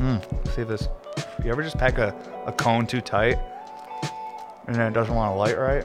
See if this. You ever just pack a cone too tight and then it doesn't want to light right?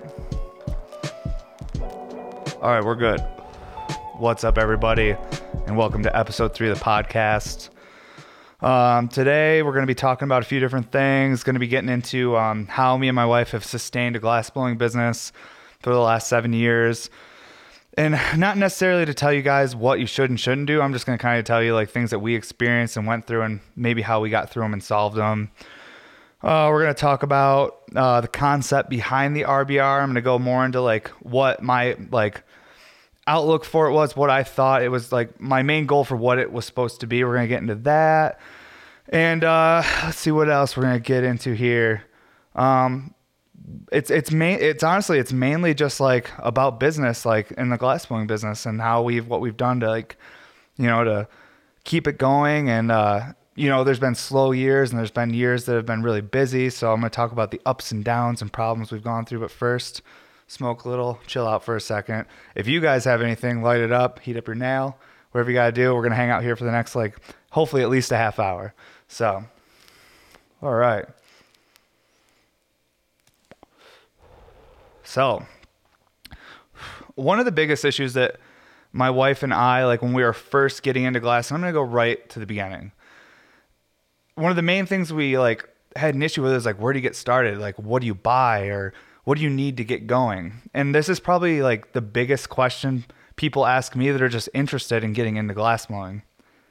All right, we're good. What's up, everybody, and welcome to episode 3 of the podcast. Today we're going to be talking about a few different things. Going to be getting into how me and my wife have sustained a glass blowing business for the last 7 years. And not necessarily to tell you guys what you should and shouldn't do. I'm just going to kind of tell you like things that we experienced and went through and maybe how we got through them and solved them. We're going to talk about the concept behind the RBR. I'm going to go more into like what my outlook for it was, what I thought it was, like my main goal for what it was supposed to be. We're going to get into that. And let's see what else we're going to get into here. It's mainly just like about business, like in the glass blowing business, and what we've done to to keep it going. And there's been slow years and there's been years that have been really busy. So I'm going to talk about the ups and downs and problems we've gone through. But first, smoke a little, chill out for a second. If you guys have anything, light it up, heat up your nail, whatever you got to do. We're going to hang out here for the next hopefully at least a half hour. So, all right. So, one of the biggest issues that my wife and I, when we were first getting into glass, and I'm going to go right to the beginning. One of the main things we had an issue with is where do you get started? What do you buy, or what do you need to get going? And this is probably the biggest question people ask me that are just interested in getting into glass blowing.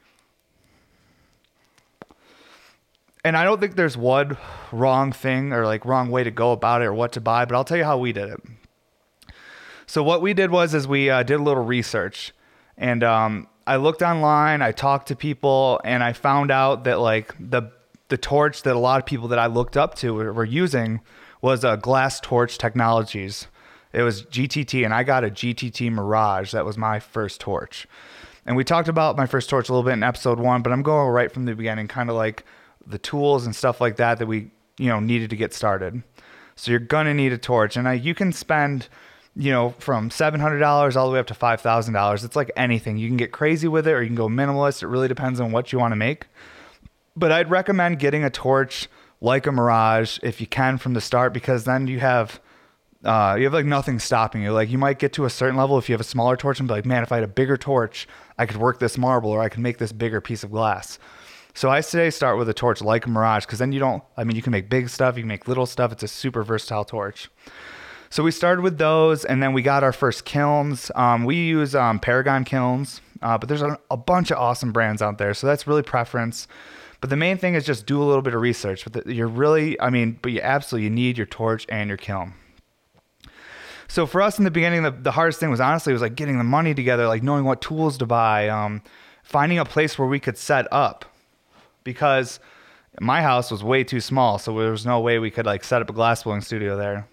And I don't think there's one wrong thing or wrong way to go about it or what to buy, but I'll tell you how we did it. So what we did was we did a little research, and I looked online, I talked to people, and I found out that the torch that a lot of people that I looked up to were using was Glass Torch Technologies. It was GTT, and I got a GTT Mirage. That was my first torch. And we talked about my first torch a little bit in episode 1, but I'm going right from the beginning, kind of the tools and stuff like that we needed to get started. So you're gonna need a torch, and you can spend from $700 all the way up to $5,000. It's like anything. You can get crazy with it or you can go minimalist. It really depends on what you want to make. But I'd recommend getting a torch like a Mirage if you can from the start, because then you have nothing stopping you. You might get to a certain level if you have a smaller torch and be like, man, if I had a bigger torch, I could work this marble or I could make this bigger piece of glass. So I say start with a torch like a Mirage, because then you can make big stuff, you can make little stuff. It's a super versatile torch. So we started with those, and then we got our first kilns. We use Paragon kilns, but there's a bunch of awesome brands out there. So that's really preference. But the main thing is just do a little bit of research. But you absolutely need your torch and your kiln. So for us in the beginning, the hardest thing was getting the money together, knowing what tools to buy, finding a place where we could set up. Because my house was way too small, so there was no way we could set up a glass blowing studio there.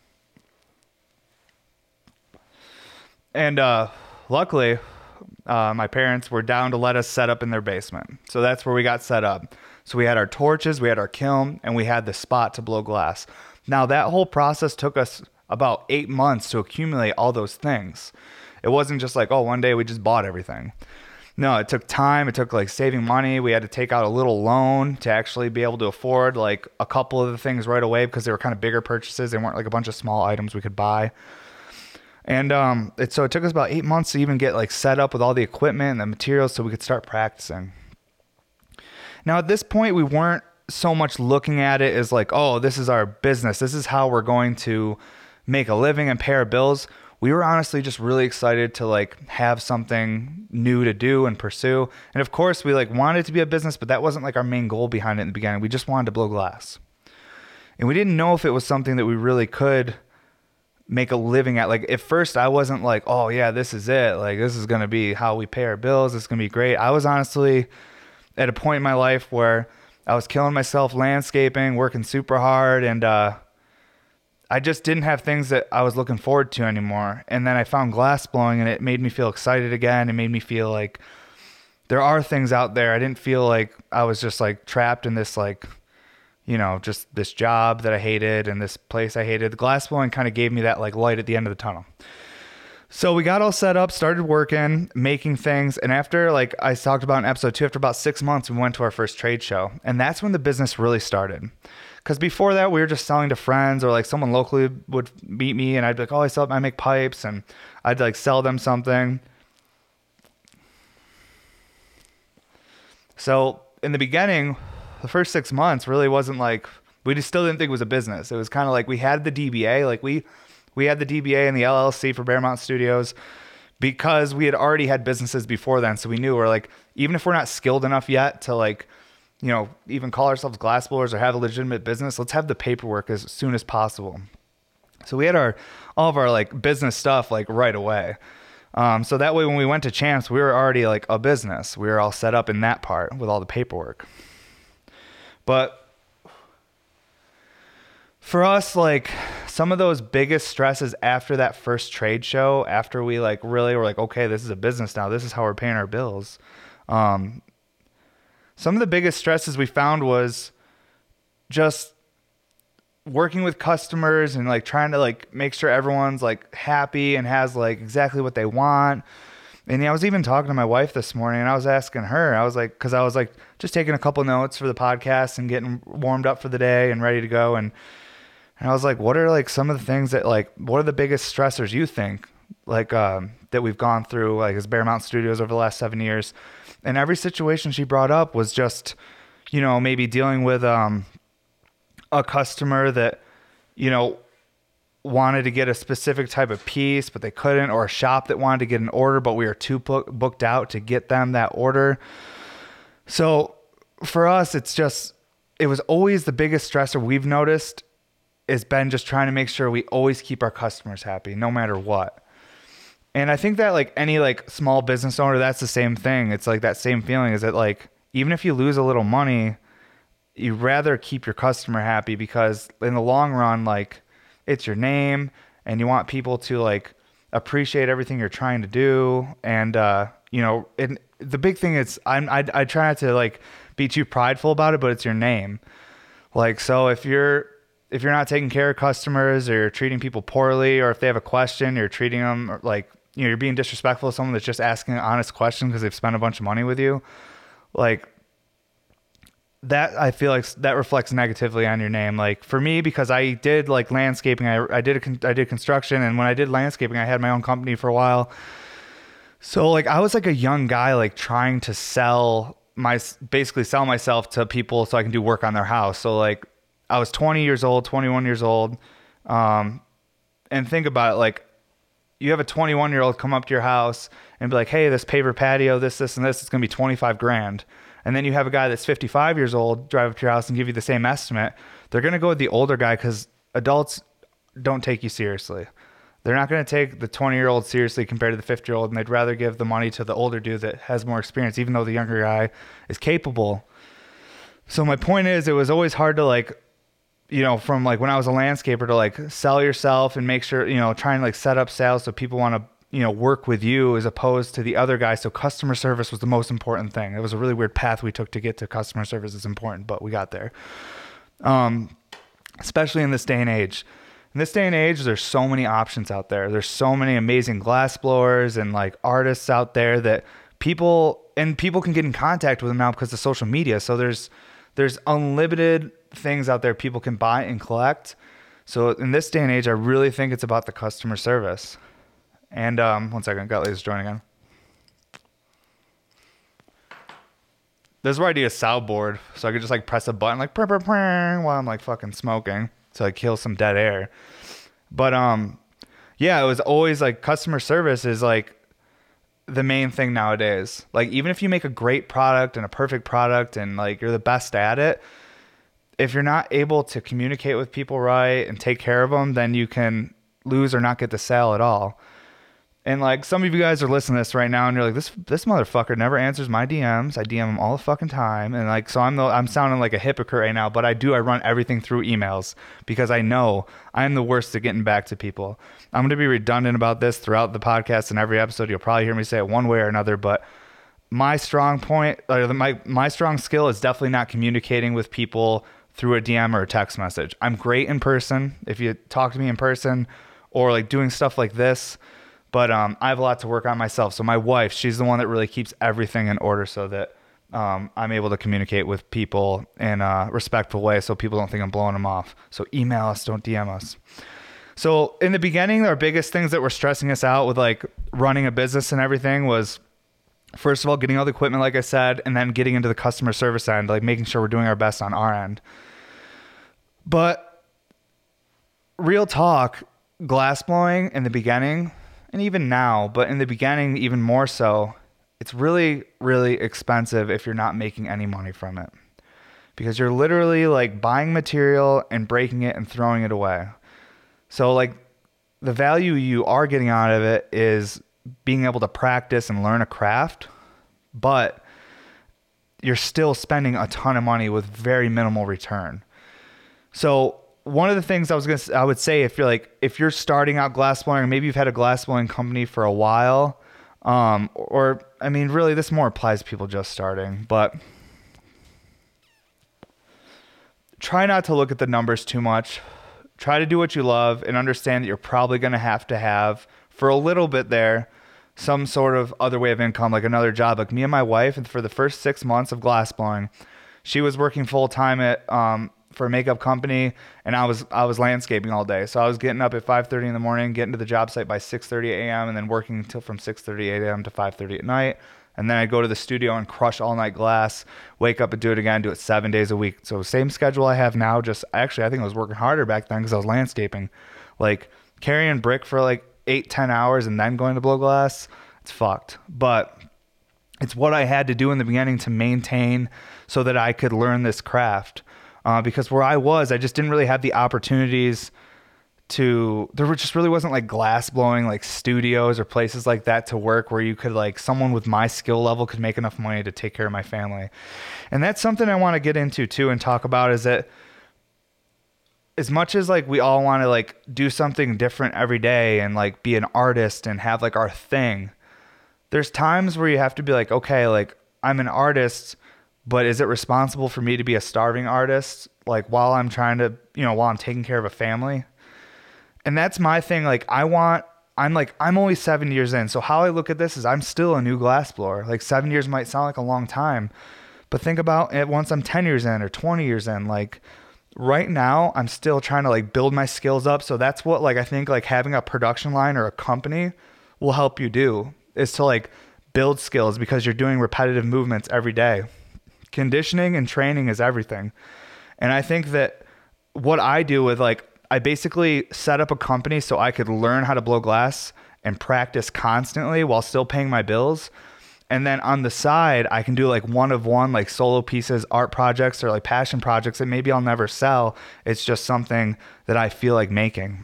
And luckily, my parents were down to let us set up in their basement. So that's where we got set up. So we had our torches, we had our kiln, and we had the spot to blow glass. Now that whole process took us about 8 months to accumulate all those things. It wasn't just one day we just bought everything. No, it took time. It took saving money. We had to take out a little loan to actually be able to afford a couple of the things right away, because they were kind of bigger purchases. They weren't a bunch of small items we could buy. And so it took us about 8 months to even get set up with all the equipment and the materials so we could start practicing. Now at this point, we weren't so much looking at it as oh, this is our business. This is how we're going to make a living and pay our bills. We were honestly just really excited to have something new to do and pursue. And of course we wanted it to be a business, but that wasn't our main goal behind it in the beginning. We just wanted to blow glass. And we didn't know if it was something that we really could make a living at. At first I wasn't oh yeah, this is it. This is going to be how we pay our bills. It's going to be great. I was honestly at a point in my life where I was killing myself landscaping, working super hard, and I just didn't have things that I was looking forward to anymore. And then I found glass blowing, and it made me feel excited again. It made me feel there are things out there. I didn't feel I was just trapped in this just this job that I hated and this place I hated. The glass blowing kind of gave me that light at the end of the tunnel. So we got all set up, started working, making things. And after, like I talked about in episode 2, after about 6 months, we went to our first trade show. And that's when the business really started. Because before that, we were just selling to friends, or like someone locally would meet me and I'd be like, oh, I make pipes, and I'd like sell them something. So in the beginning, the first 6 months really wasn't like, we just still didn't think it was a business. It was kind of like we had the DBA, like we had the DBA and the LLC for Bear Mountain Studios because we had already had businesses before then. So we knew we're like, even if we're not skilled enough yet to like, you know, even call ourselves glass blowers or have a legitimate business, let's have the paperwork as soon as possible. So we had all of our like business stuff like right away. So that way when we went to Champs, we were already like a business. We were all set up in that part with all the paperwork. But for us, like some of those biggest stresses after that first trade show, after we like really were like, okay, this is a business now, this is how we're paying our bills. Some of the biggest stresses we found was just working with customers and like trying to like make sure everyone's like happy and has like exactly what they want. And I was even talking to my wife this morning and I was asking her, I was like, cause I was like just taking a couple notes for the podcast and getting warmed up for the day and ready to go. And I was like, what are like some of the things that like, what are the biggest stressors you think like, that we've gone through like as Bear Mountain Studios over the last 7 years? And every situation she brought up was just, you know, maybe dealing with, a customer that, you know, wanted to get a specific type of piece, but they couldn't, or a shop that wanted to get an order, but we were too booked out to get them that order. So for us, it was always the biggest stressor we've noticed has been just trying to make sure we always keep our customers happy no matter what. And I think that like any like small business owner, that's the same thing. It's like that same feeling is that like, even if you lose a little money, you rather keep your customer happy because in the long run, like it's your name and you want people to like appreciate everything you're trying to do. And, you know, and the big thing is I try not to like be too prideful about it, but it's your name. Like, so if you're not taking care of customers or you're treating people poorly, or if they have a question, you're treating them like, you know, you're being disrespectful to someone that's just asking an honest question because they've spent a bunch of money with you. Like, that I feel like that reflects negatively on your name. Like for me, because I did like landscaping, I did construction, and when I did landscaping, I had my own company for a while. So like I was like a young guy, like trying to basically sell myself to people so I can do work on their house. So like I was 20 years old, 21 years old, and think about it, like you have a 21-year-old come up to your house and be like, hey, this paver patio, this, and this, it's gonna be 25 grand. And then you have a guy that's 55 years old drive up to your house and give you the same estimate. They're going to go with the older guy because adults don't take you seriously. They're not going to take the 20-year-old seriously compared to the 50-year-old, and they'd rather give the money to the older dude that has more experience, even though the younger guy is capable. So my point is, it was always hard to like, you know, from like when I was a landscaper to like sell yourself and make sure, you know, trying to like set up sales so people want to, you know, work with you as opposed to the other guy. So customer service was the most important thing. It was a really weird path we took to get to customer service is important, but we got there. Especially in this day and age. In this day and age, there's so many options out there. There's so many amazing glass blowers and like artists out there that people can get in contact with them now because of social media. So there's unlimited things out there people can buy and collect. So in this day and age, I really think it's about the customer service. And 1 second, got ladies joining again. This is where I need a soundboard, so I could just like press a button like while I'm like fucking smoking to like kill some dead air. But yeah, it was always like customer service is like the main thing nowadays. Like even if you make a great product and a perfect product and like you're the best at it, if you're not able to communicate with people right and take care of them, then you can lose or not get the sale at all. And like some of you guys are listening to this right now and you're like, this motherfucker never answers my DMs. I DM him all the fucking time. And like, so I'm sounding like a hypocrite right now, but I run everything through emails because I know I'm the worst at getting back to people. I'm going to be redundant about this throughout the podcast and every episode. You'll probably hear me say it one way or another, but my strong point, my strong skill is definitely not communicating with people through a DM or a text message. I'm great in person. If you talk to me in person or like doing stuff like this, But I have a lot to work on myself. So my wife, she's the one that really keeps everything in order so that I'm able to communicate with people in a respectful way so people don't think I'm blowing them off. So email us, don't DM us. So in the beginning, our biggest things that were stressing us out with like running a business and everything was, first of all, getting all the equipment, like I said, and then getting into the customer service end, like making sure we're doing our best on our end. But real talk, glass blowing in the beginning, and even now, but in the beginning, even more so, it's really, really expensive if you're not making any money from it. Because you're literally like buying material and breaking it and throwing it away. So like the value you are getting out of it is being able to practice and learn a craft, but you're still spending a ton of money with very minimal return. So one of the things I would say, if you're starting out glass blowing, or maybe you've had a glass blowing company for a while, or I mean, really this more applies to people just starting, but try not to look at the numbers too much. Try to do what you love and understand that you're probably going to have for a little bit there some sort of other way of income, like another job. Like me and my wife, and for the first 6 months of glass blowing, she was working full time at for a makeup company, and I was landscaping all day. So I was getting up at 5:30 in the morning, getting to the job site by 6:30 a.m. and then working until from 6:30 a.m. to 5:30 at night. And then I'd go to the studio and crush all night glass, wake up and do it again, do it 7 days a week. So same schedule I have now, just actually I think I was working harder back then because I was landscaping. Like carrying brick for like 8-10 hours and then going to blow glass, it's fucked. But it's what I had to do in the beginning to maintain so that I could learn this craft. Because where I was, I just didn't really have the opportunities there just really wasn't like glass blowing like studios or places like that to work where you could like someone with my skill level could make enough money to take care of my family. And that's something I want to get into too and talk about, is that as much as like we all want to like do something different every day and like be an artist and have like our thing, there's times where you have to be like, okay, like I'm an artist, but is it responsible for me to be a starving artist like while I'm taking care of a family? And that's my thing. Like I'm only 7 years in. So how I look at this is I'm still a new glass blower. Like 7 years might sound like a long time, but think about it once I'm 10 years in or 20 years in. Like right now I'm still trying to like build my skills up. So that's what like I think like having a production line or a company will help you do, is to like build skills, because you're doing repetitive movements every day. Conditioning and training is everything. And I think that what I do with like, I basically set up a company so I could learn how to blow glass and practice constantly while still paying my bills. And then on the side, I can do like one-of-one, like solo pieces, art projects, or like passion projects that maybe I'll never sell. It's just something that I feel like making.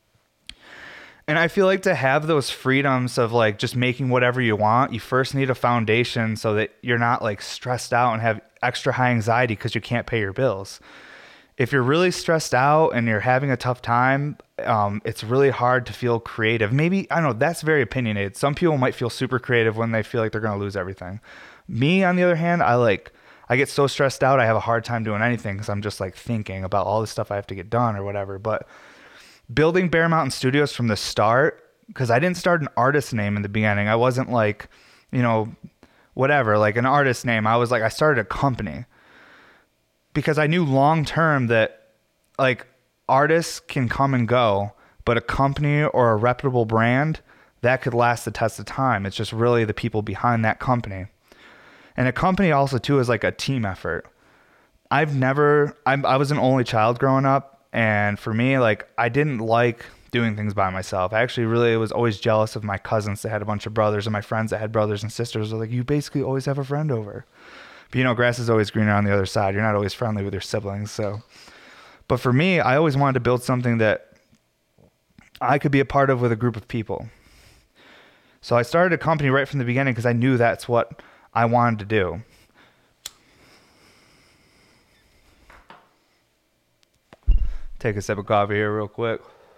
And I feel like to have those freedoms of like just making whatever you want, you first need a foundation so that you're not like stressed out and have extra high anxiety because you can't pay your bills. If you're really stressed out and you're having a tough time, it's really hard to feel creative. Maybe, I don't know, that's very opinionated. Some people might feel super creative when they feel like they're going to lose everything. Me, on the other hand, I get so stressed out, I have a hard time doing anything because I'm just like thinking about all the stuff I have to get done or whatever. But building Bear Mountain Studios from the start, because I didn't start an artist name in the beginning. I wasn't like, whatever, like an artist name. I started a company. Because I knew long term that like artists can come and go, but a company or a reputable brand that could last the test of time. It's just really the people behind that company. And a company also too is like a team effort. I was an only child growing up, and for me, like I didn't like doing things by myself. I actually really was always jealous of my cousins that had a bunch of brothers, and my friends that had brothers and sisters. Like, you basically always have a friend over. But grass is always greener on the other side. You're not always friendly with your siblings. So, but for me, I always wanted to build something that I could be a part of with a group of people. So I started a company right from the beginning because I knew that's what I wanted to do. Take a sip of coffee here real quick.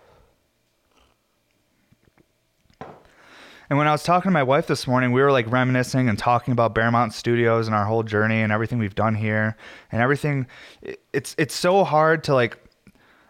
And when I was talking to my wife this morning, we were like reminiscing and talking about Bear Mountain Studios and our whole journey and everything we've done here and everything. It's so hard to like,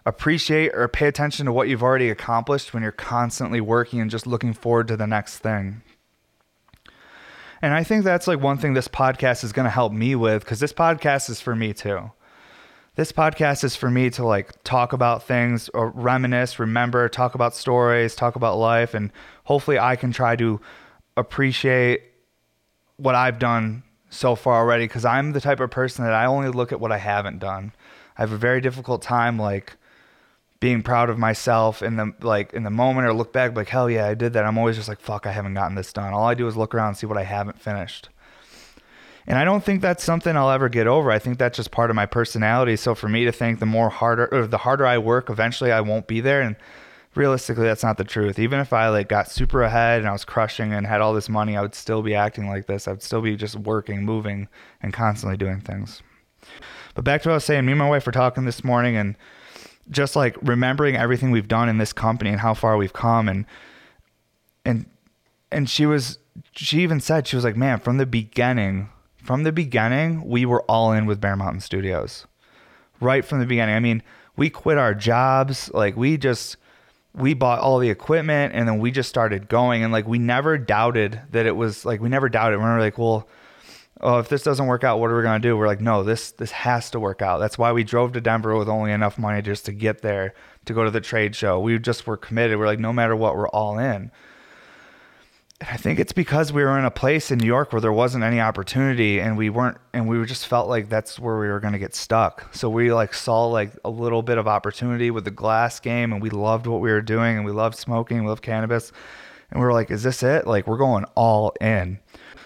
appreciate or pay attention to what you've already accomplished when you're constantly working and just looking forward to the next thing. And I think that's like one thing this podcast is going to help me with, because this podcast is for me too. This podcast is for me to like talk about things or reminisce, remember, talk about stories, talk about life. And hopefully I can try to appreciate what I've done so far already, because I'm the type of person that I only look at what I haven't done. I have a very difficult time like being proud of myself in the moment, or look back like, hell yeah, I did that. I'm always just like, fuck, I haven't gotten this done. All I do is look around and see what I haven't finished. And I don't think that's something I'll ever get over. I think that's just part of my personality. So for me to think the harder I work, eventually I won't be there. And realistically, that's not the truth. Even if I like got super ahead and I was crushing and had all this money, I would still be acting like this. I would still be just working, moving, and constantly doing things. But back to what I was saying, me and my wife were talking this morning, and just like remembering everything we've done in this company and how far we've come. And she even said, she was like, man, from the beginning, we were all in with Bear Mountain Studios right from the beginning. I mean, we quit our jobs. Like we bought all the equipment, and then we just started going. And like, we never doubted that it was like, we never doubted. We were like, well, oh, if this doesn't work out, what are we going to do? We're like, no, this has to work out. That's why we drove to Denver with only enough money just to get there, to go to the trade show. We just were committed. We're like, no matter what, we're all in. And I think it's because we were in a place in New York where there wasn't any opportunity, and we just felt like that's where we were going to get stuck. So we like saw like a little bit of opportunity with the glass game, and we loved what we were doing, and we loved smoking, we loved cannabis. And we were like, is this it? Like, we're going all in.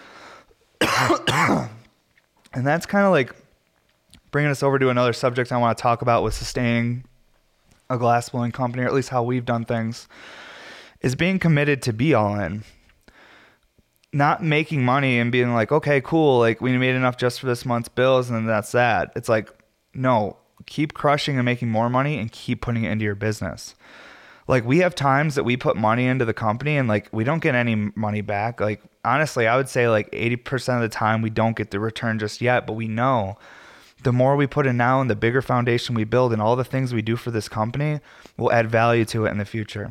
And that's kind of like bringing us over to another subject I want to talk about with sustaining a glass blowing company, or at least how we've done things, is being committed to be all in. Not making money and being like, okay, cool, like we made enough just for this month's bills and then that's that. It's like, no, keep crushing and making more money and keep putting it into your business. Like, we have times that we put money into the company and like we don't get any money back. Like, honestly, I would say like 80% of the time we don't get the return just yet, but we know the more we put in now and the bigger foundation we build and all the things we do for this company will add value to it in the future.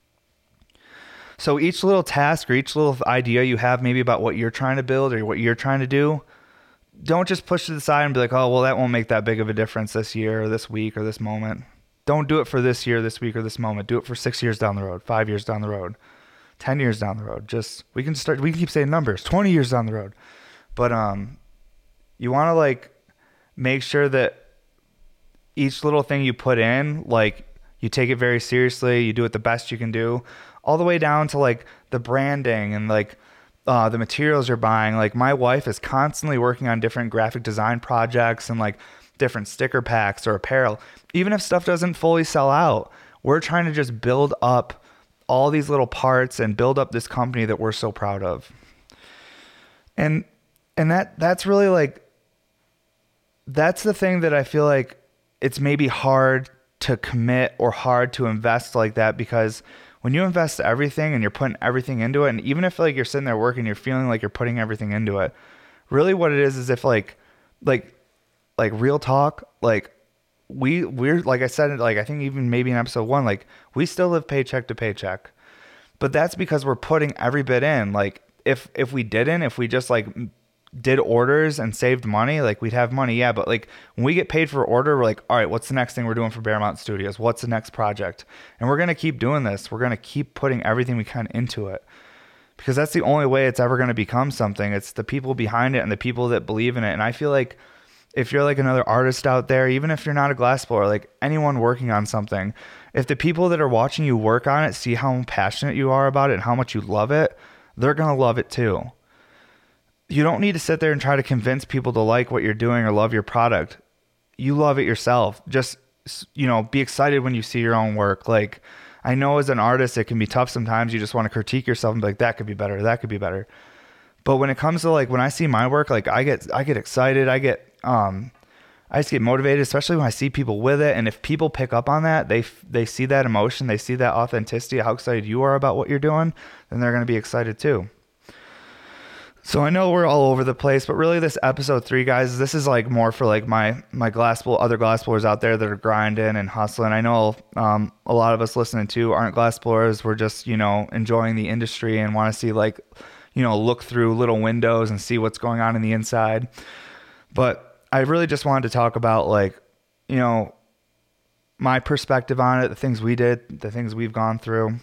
So each little task or each little idea you have maybe about what you're trying to build or what you're trying to do, don't just push to the side and be like, oh, well, that won't make that big of a difference this year or this week or this moment. Don't do it for this year, this week, or this moment. Do it for 6 years down the road, 5 years down the road, 10 years down the road. We can keep saying numbers, 20 years down the road. But you want to like make sure that each little thing you put in, like you take it very seriously, you do it the best you can do, all the way down to like the branding and like the materials you're buying. Like, my wife is constantly working on different graphic design projects and like different sticker packs or apparel. Even if stuff doesn't fully sell out, we're trying to just build up all these little parts and build up this company that we're so proud of. And that's really like, that's the thing that I feel like it's maybe hard to commit or hard to invest like that, because when you invest everything and you're putting everything into it, and even if like you're sitting there working, you're feeling like you're putting everything into it, really what it is if like real talk, like we're like I said, like I think even maybe in episode 1, like we still live paycheck to paycheck, but that's because we're putting every bit in. Like if we just like did orders and saved money, like we'd have money, yeah, but like when we get paid for order, we're like, all right, what's the next thing we're doing for Bear Mountain Studios? What's the next project? And we're going to keep doing this. We're going to keep putting everything we can into it, because that's the only way it's ever going to become something. It's the people behind it and the people that believe in it. And I feel like if you're like another artist out there, even if you're not a glassblower, like anyone working on something, if the people that are watching you work on it see how passionate you are about it and how much you love it, they're going to love it too. You don't need to sit there and try to convince people to like what you're doing or love your product. You love it yourself. Just, be excited when you see your own work. Like, I know as an artist, it can be tough sometimes. You just want to critique yourself and be like, that could be better. That could be better. But when it comes to like, when I see my work, like I get excited. I just get motivated, especially when I see people with it. And if people pick up on that, they see that emotion, they see that authenticity, how excited you are about what you're doing, then they're going to be excited too. So I know we're all over the place, but really this episode 3, guys, this is like more for like my glass blow, other glass blowers out there that are grinding and hustling. I know a lot of us listening to aren't glass blowers. We're just, enjoying the industry and want to see like, look through little windows and see what's going on in the inside. But I really just wanted to talk about like, my perspective on it, the things we did, the things we've gone through.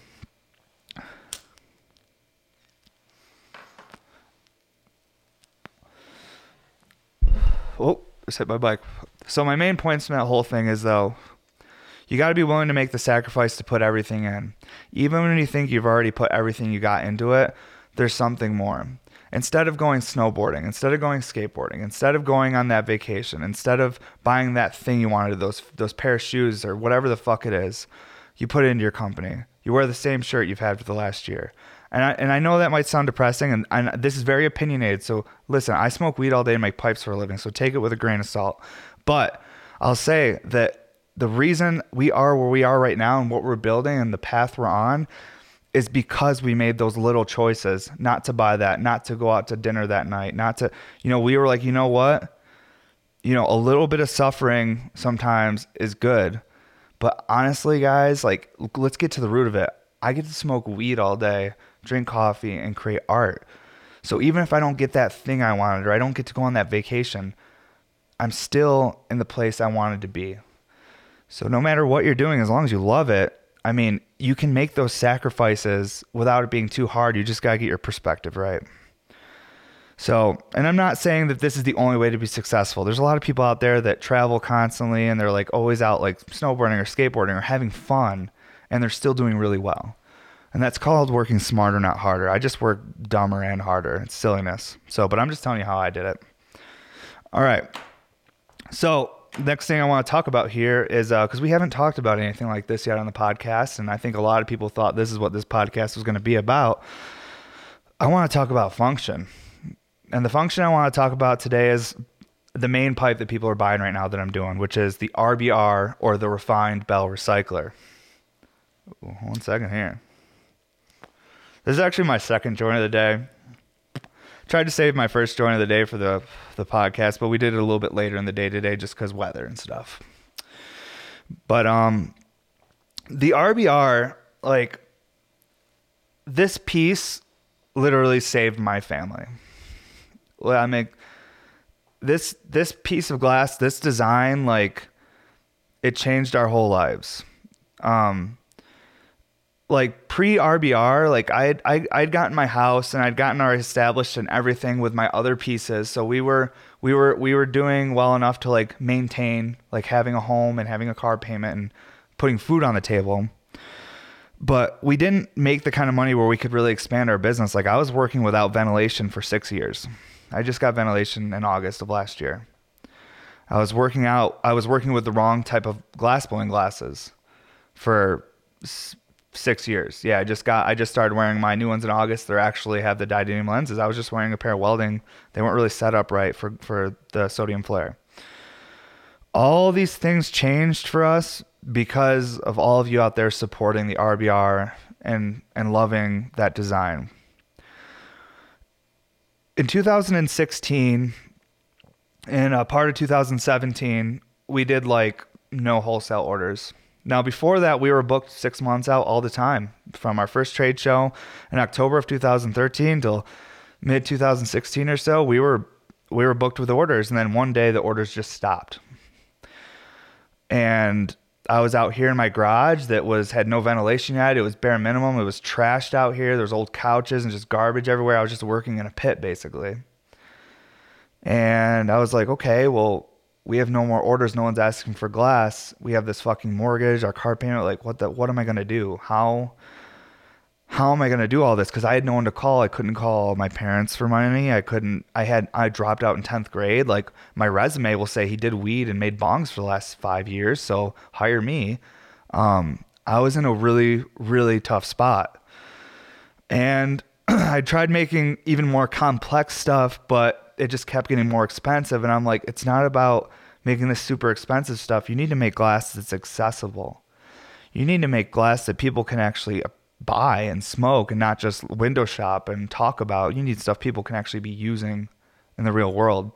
Oh, just hit my bike. So my main points from that whole thing is, though, you got to be willing to make the sacrifice to put everything in. Even when you think you've already put everything you got into it, there's something more. Instead of going snowboarding, instead of going skateboarding, instead of going on that vacation, instead of buying that thing you wanted, those pair of shoes or whatever the fuck it is, you put it into your company. You wear the same shirt you've had for the last year. And I know that might sound depressing, and this is very opinionated. So listen, I smoke weed all day and make pipes for a living, so take it with a grain of salt. But I'll say that the reason we are where we are right now and what we're building and the path we're on is because we made those little choices not to buy that, not to go out to dinner that night, not to, we were like, you know what? A little bit of suffering sometimes is good. But honestly, guys, like, let's get to the root of it. I get to smoke weed all day, drink coffee, and create art. So even if I don't get that thing I wanted or I don't get to go on that vacation, I'm still in the place I wanted to be. So no matter what you're doing, as long as you love it, I mean, you can make those sacrifices without it being too hard. You just got to get your perspective right. So, and I'm not saying that this is the only way to be successful. There's a lot of people out there that travel constantly and they're like always out like snowboarding or skateboarding or having fun, and they're still doing really well. And that's called working smarter, not harder. I just work dumber and harder. It's silliness. So, but I'm just telling you how I did it. All right. So next thing I want to talk about here is, because we haven't talked about anything like this yet on the podcast, and I think a lot of people thought this is what this podcast was going to be about. I want to talk about function. And the function I want to talk about today is the main pipe that people are buying right now that I'm doing, which is the RBR, or the Refined Bell Recycler. Ooh, 1 second here. This is actually my second joint of the day. Tried to save my first joint of the day for the podcast, but we did it a little bit later in the day today just because weather and stuff. But the RBR, like, this piece literally saved my family. Well, I mean, this piece of glass, this design, like, it changed our whole lives. Like pre-RBR, like I'd gotten my house and I'd gotten our established and everything with my other pieces. So we were doing well enough to like maintain like having a home and having a car payment and putting food on the table. But we didn't make the kind of money where we could really expand our business. Like I was working without ventilation for 6 years. I just got ventilation in August of last year. I was working with the wrong type of glass blowing glasses for 6 years. Yeah, I just started wearing my new ones in August. They actually have the titanium lenses. I was just wearing a pair of welding. They weren't really set up right for the sodium flare. All these things changed for us because of all of you out there supporting the RBR and loving that design. In 2016 and a part of 2017, we did like no wholesale orders. Now, before that, we were booked 6 months out all the time. From our first trade show in October of 2013 till mid 2016 or so, we were booked with orders. And then one day the orders just stopped. And I was out here in my garage that had no ventilation yet. It was bare minimum. It was trashed out here. There was old couches and just garbage everywhere. I was just working in a pit, basically. And I was like, okay, well, we have no more orders. No one's asking for glass. We have this fucking mortgage, our car payment. Like, what am I going to do? How am I going to do all this? Because I had no one to call. I couldn't call my parents for money. I dropped out in 10th grade. Like, my resume will say he did weed and made bongs for the last 5 years. So hire me. I was in a really, really tough spot. And I tried making even more complex stuff, but it just kept getting more expensive. And I'm like, it's not about making this super expensive stuff. You need to make glass that's accessible. You need to make glass that people can actually buy and smoke and not just window shop and talk about. You need stuff people can actually be using in the real world.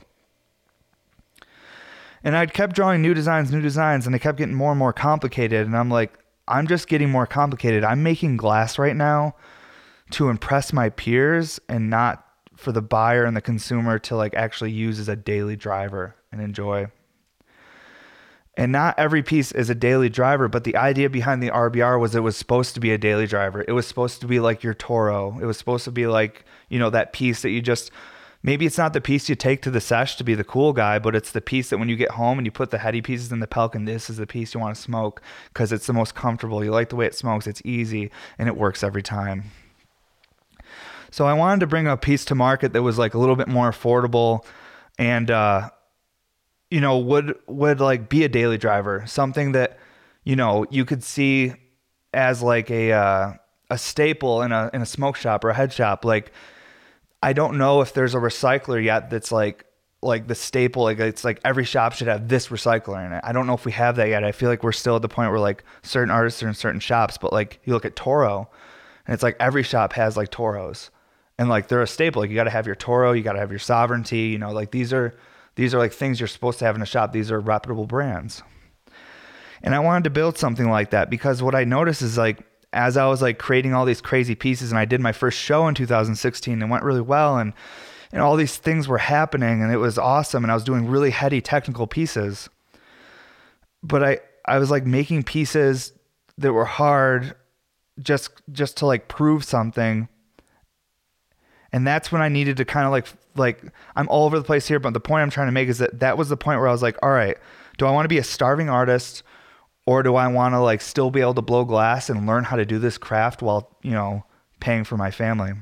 And I kept drawing new designs, and they kept getting more and more complicated. And I'm like, I'm just getting more complicated. I'm making glass right now to impress my peers and not for the buyer and the consumer to like actually use as a daily driver and enjoy. And not every piece is a daily driver, but the idea behind the RBR was it was supposed to be a daily driver. It was supposed to be like your Toro. It was supposed to be like, you know, that piece that you just, maybe it's not the piece you take to the sesh to be the cool guy, but it's the piece that when you get home and you put the heady pieces in the Pelican, this is the piece you want to smoke because it's the most comfortable. You like the way it smokes. It's easy and it works every time. So I wanted to bring a piece to market that was like a little bit more affordable and, you know, would like be a daily driver, something that, you know, you could see as like a staple in a smoke shop or a head shop. Like, I don't know if there's a recycler yet that's like the staple. Like it's like every shop should have this recycler in it. I don't know if we have that yet. I feel like we're still at the point where like certain artists are in certain shops, but like you look at Toro, and it's like every shop has like Toros, and like they're a staple. Like you got to have your Toro, you got to have your Sovereignty. You know, like these are like things you're supposed to have in a shop. These are reputable brands. And I wanted to build something like that because what I noticed is like, as I was like creating all these crazy pieces and I did my first show in 2016 and went really well and all these things were happening and it was awesome and I was doing really heady technical pieces. But I was like making pieces that were hard just to like prove something. And that's when I needed to kind of like I'm all over the place here, but the point I'm trying to make is that was the point where I was like, all right, do I want to be a starving artist or do I want to like still be able to blow glass and learn how to do this craft while, you know, paying for my family?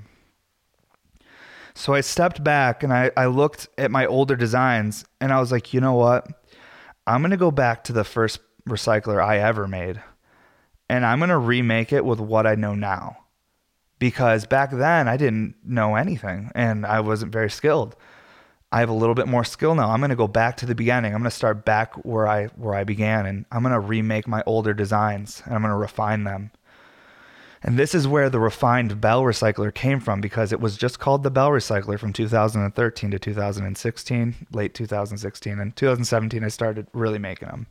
So I stepped back and I looked at my older designs and I was like, you know what? I'm going to go back to the first recycler I ever made and I'm going to remake it with what I know now. Because back then I didn't know anything and I wasn't very skilled. I have a little bit more skill now. I'm going to go back to the beginning. I'm going to start back where I began and I'm going to remake my older designs and I'm going to refine them. And this is where the refined Bell Recycler came from because it was just called the Bell Recycler from 2013 to 2016, late 2016. And 2017 I started really making them.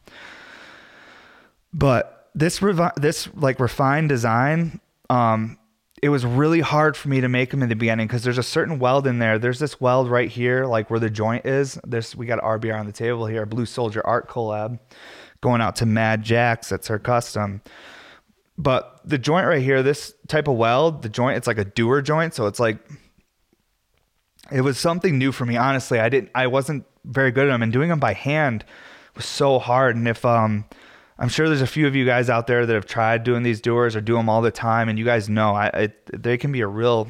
But this like refined design, it was really hard for me to make them in the beginning because there's a certain weld in there. There's this weld right here, like where the joint is. We got RBR on the table here, Blue Soldier Art collab, going out to Mad Jax. That's her custom. But the joint right here, this type of weld, the joint, it's like a Dewar joint. So it's like, it was something new for me. Honestly, I wasn't very good at them and doing them by hand was so hard. And if, I'm sure there's a few of you guys out there that have tried doing these Dewars or do them all the time, and you guys know they can be a real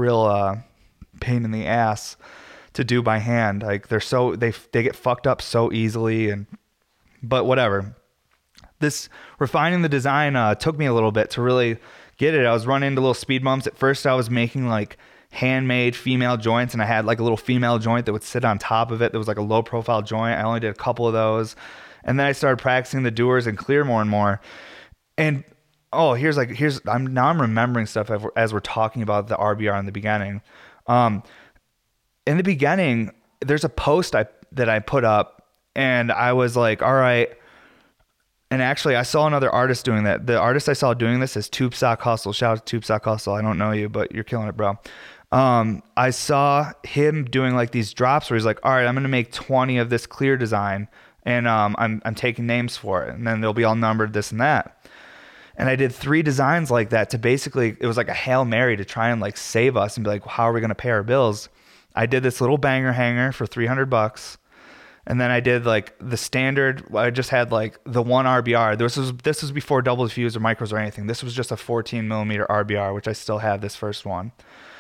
pain in the ass to do by hand. Like they get fucked up so easily, but whatever. This refining the design took me a little bit to really get it. I was running into little speed bumps. At first, I was making like handmade female joints, and I had like a little female joint that would sit on top of it. That was like a low profile joint. I only did a couple of those. And then I started practicing the Dewars and clear more and more. And I'm remembering stuff as we're talking about the RBR in the beginning. In the beginning, there's a post that I put up and I was like, all right. And actually I saw another artist doing that. The artist I saw doing this is Tube Sock Hustle. Shout out to Tube Sock Hustle. I don't know you, but you're killing it, bro. I saw him doing like these drops where he's like, all right, I'm going to make 20 of this clear design. And I'm taking names for it, and then they'll be all numbered this and that. And I did 3 designs like that to basically, it was like a Hail Mary to try and like save us and be like, well, how are we going to pay our bills? I did this little banger hanger for $300. And then I did like the standard, I just had like the one RBR. This was before double diffuse or micros or anything. This was just a 14 millimeter RBR, which I still have this first one.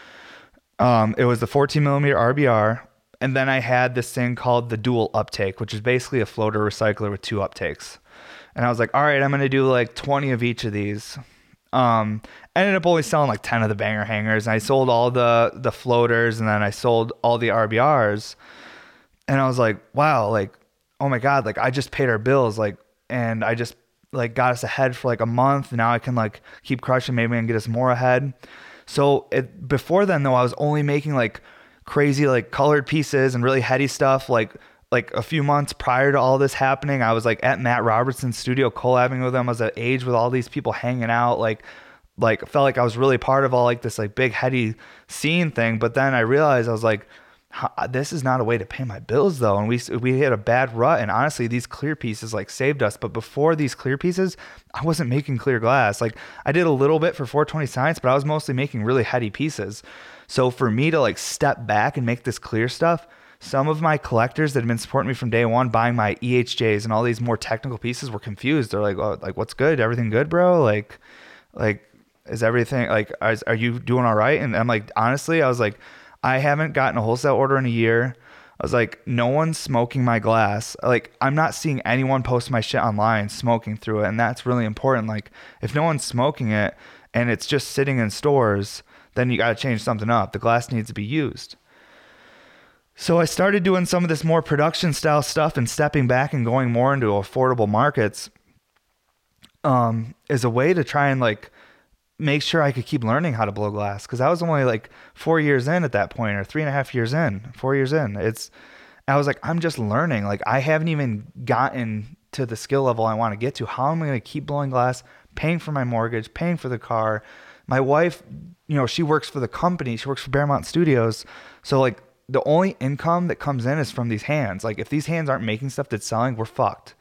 It was the 14 millimeter RBR. And then I had this thing called the dual uptake, which is basically a floater recycler with 2 uptakes. And I was like, all right, I'm going to do like 20 of each of these. I ended up only selling like 10 of the banger hangers. And I sold all the floaters and then I sold all the RBRs. And I was like, wow, like, oh my God, like I just paid our bills. Like, and I just like got us ahead for like a month. Now I can like keep crushing, maybe I can get us more ahead. So before then though, I was only making like crazy like colored pieces and really heady stuff. Like a few months prior to all this happening, I was like at Matt Robertson's studio collabing with him. I was at age with all these people hanging out, like felt like I was really part of all like this like big heady scene thing. But then I realized I was like, this is not a way to pay my bills though. And we hit a bad rut, and honestly these clear pieces like saved us. But before these clear pieces, I wasn't making clear glass. Like I did a little bit for 420 Science, but I was mostly making really heady pieces. So for me to like step back and make this clear stuff, some of my collectors that had been supporting me from day one, buying my EHJs and all these more technical pieces, were confused. They're like, oh, like what's good? Everything good, bro? Like is everything like, are you doing all right? And I'm like, honestly, I was like, I haven't gotten a wholesale order in a year. I was like, no one's smoking my glass. Like, I'm not seeing anyone post my shit online smoking through it. And that's really important. Like, if no one's smoking it and it's just sitting in stores, then you got to change something up. The glass needs to be used. So I started doing some of this more production style stuff and stepping back and going more into affordable markets as a way to try and like make sure I could keep learning how to blow glass, because I was only like 4 years in at that point, or 3.5 years in, 4 years in. I was like, I'm just learning. Like I haven't even gotten to the skill level I want to get to. How am I going to keep blowing glass, paying for my mortgage, paying for the car? My wife, she works for the company. She works for Bear Mountain Studios. So like the only income that comes in is from these hands. Like if these hands aren't making stuff that's selling, we're fucked.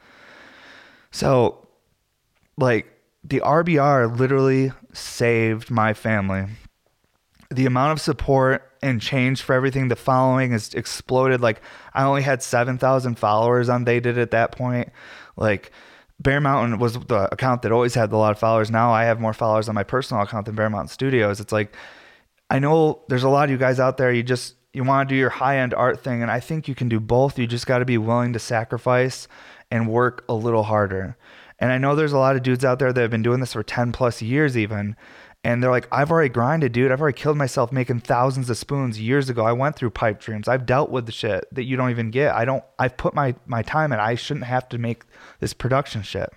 So like the RBR literally saved my family. The amount of support and change for everything, the following has exploded. Like I only had 7,000 followers on They Did at that point. Like Bear Mountain was the account that always had a lot of followers. Now I have more followers on my personal account than Bear Mountain Studios. It's like, I know there's a lot of you guys out there, you want to do your high-end art thing, and I think you can do both. You just got to be willing to sacrifice and work a little harder. And I know there's a lot of dudes out there that have been doing this for 10 plus years even. And they're like, I've already grinded, dude. I've already killed myself making thousands of spoons years ago. I went through pipe dreams. I've dealt with the shit that you don't even get. I've put my time in. I shouldn't have to make this production shit.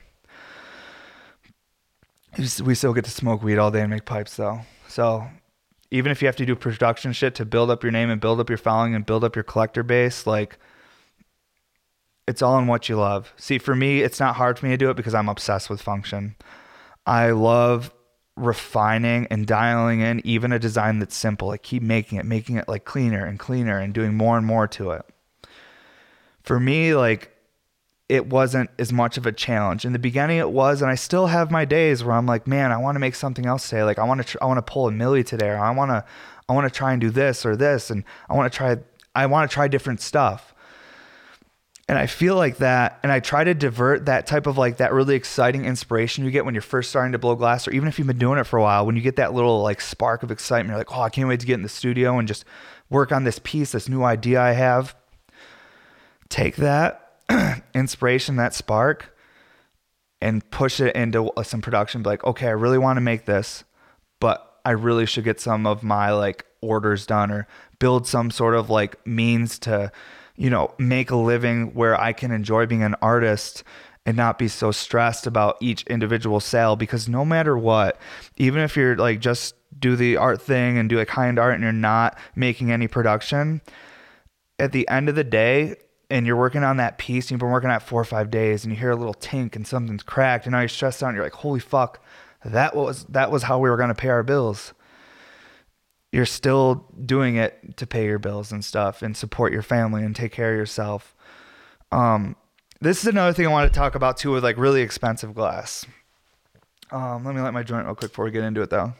We still get to smoke weed all day and make pipes though. So even if you have to do production shit to build up your name and build up your following and build up your collector base, like, it's all in what you love. See, for me, it's not hard for me to do it because I'm obsessed with function. I love refining and dialing in even a design that's simple. I keep making it like cleaner and cleaner and doing more and more to it. For me, like, it wasn't as much of a challenge. In the beginning it was, and I still have my days where I'm like, man, I want to make something else today. Like I want to pull a milli today, or I want to try and do this or this, and I want to try different stuff. And I feel like that, and I try to divert that type of like that really exciting inspiration you get when you're first starting to blow glass, or even if you've been doing it for a while, when you get that little like spark of excitement, you're like, oh, I can't wait to get in the studio and just work on this piece, this new idea I have. Take that inspiration, that spark, and push it into some production. Be like, okay, I really want to make this, but I really should get some of my like orders done, or build some sort of like means to, make a living where I can enjoy being an artist and not be so stressed about each individual sale. Because no matter what, even if you're like just do the art thing and do like high-end art and you're not making any production, at the end of the day, and you're working on that piece, and you've been working on it 4 or 5 days, and you hear a little tink and something's cracked, and now you're stressed out and you're like, holy fuck, that was how we were going to pay our bills. You're still doing it to pay your bills and stuff and support your family and take care of yourself. This is another thing I want to talk about too, with like really expensive glass. Let me light my joint real quick before we get into it though.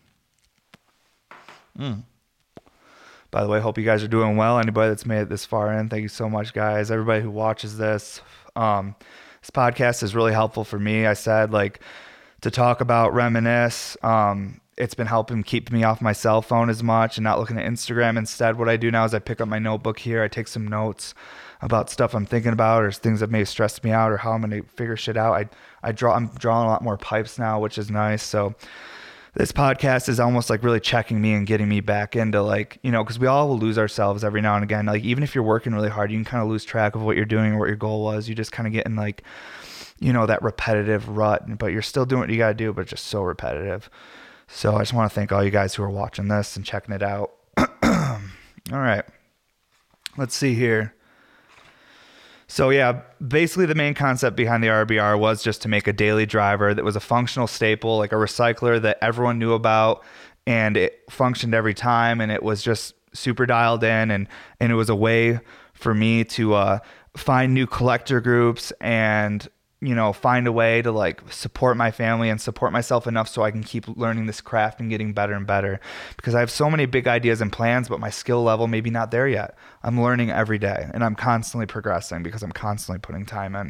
By the way, hope you guys are doing well. Anybody that's made it this far in, thank you so much, guys. Everybody who watches this, this podcast is really helpful for me. I said like to talk about, reminisce. It's been helping keep me off my cell phone as much and not looking at Instagram. Instead, what I do now is I pick up my notebook here. I take some notes about stuff I'm thinking about, or things that may have stressed me out, or how I'm going to figure shit out. I'm drawing a lot more pipes now, which is nice. So this podcast is almost like really checking me and getting me back into like, because we all will lose ourselves every now and again. Like even if you're working really hard, you can kind of lose track of what you're doing or what your goal was. You just kind of get in like that repetitive rut, but you're still doing what you got to do, but it's just so repetitive. So I just want to thank all you guys who are watching this and checking it out. All right. Let's see here. So yeah, basically the main concept behind the RBR was just to make a daily driver that was a functional staple, like a recycler that everyone knew about, and it functioned every time, and it was just super dialed in, and it was a way for me to find new collector groups and find a way to like support my family and support myself enough so I can keep learning this craft and getting better and better, because I have so many big ideas and plans, but my skill level maybe not there yet. I'm learning every day, and I'm constantly progressing because I'm constantly putting time in.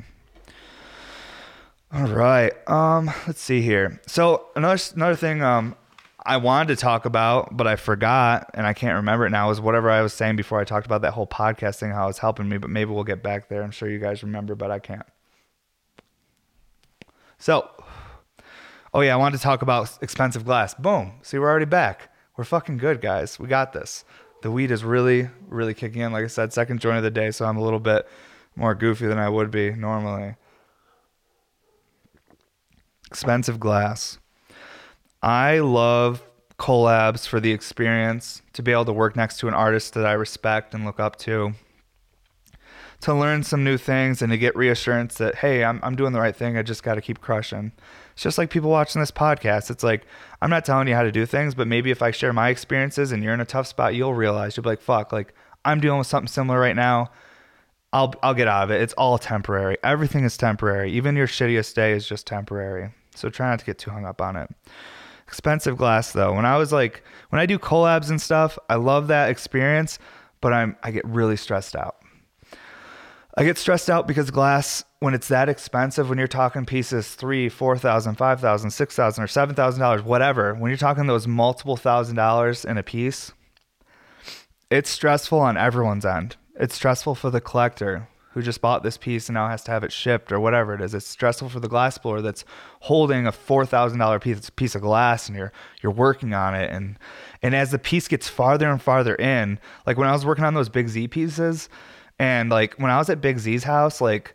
All right. Let's see here. So another thing I wanted to talk about, but I forgot and I can't remember it now, is whatever I was saying before I talked about that whole podcast thing, how it's helping me, but maybe we'll get back there. I'm sure you guys remember, but I can't. So, oh yeah, I wanted to talk about expensive glass. Boom. See, we're already back. We're fucking good, guys. We got this. The weed is really, really kicking in. Like I said, second joint of the day, so I'm a little bit more goofy than I would be normally. Expensive glass. I love collabs for the experience, to be able to work next to an artist that I respect and look up to learn some new things and to get reassurance that, hey, I'm doing the right thing. I just got to keep crushing. It's just like people watching this podcast. It's like, I'm not telling you how to do things, but maybe if I share my experiences and you're in a tough spot, you'll realize, you'll be like, fuck, like I'm dealing with something similar right now. I'll get out of it. It's all temporary. Everything is temporary. Even your shittiest day is just temporary. So try not to get too hung up on it. Expensive glass though. When I do collabs and stuff, I love that experience, but I get really stressed out. I get stressed out because glass, when it's that expensive, when you're talking pieces $3,000, $4,000, $5,000, $6,000, or $7,000, whatever, when you're talking those multiple $1,000s in a piece, it's stressful on everyone's end. It's stressful for the collector who just bought this piece and now has to have it shipped or whatever it is. It's stressful for the glass blower that's holding a $4,000 piece of glass, and you're working on it. And as the piece gets farther and farther in, like when I was working on those Big Z pieces, and like when I was at Big Z's house, like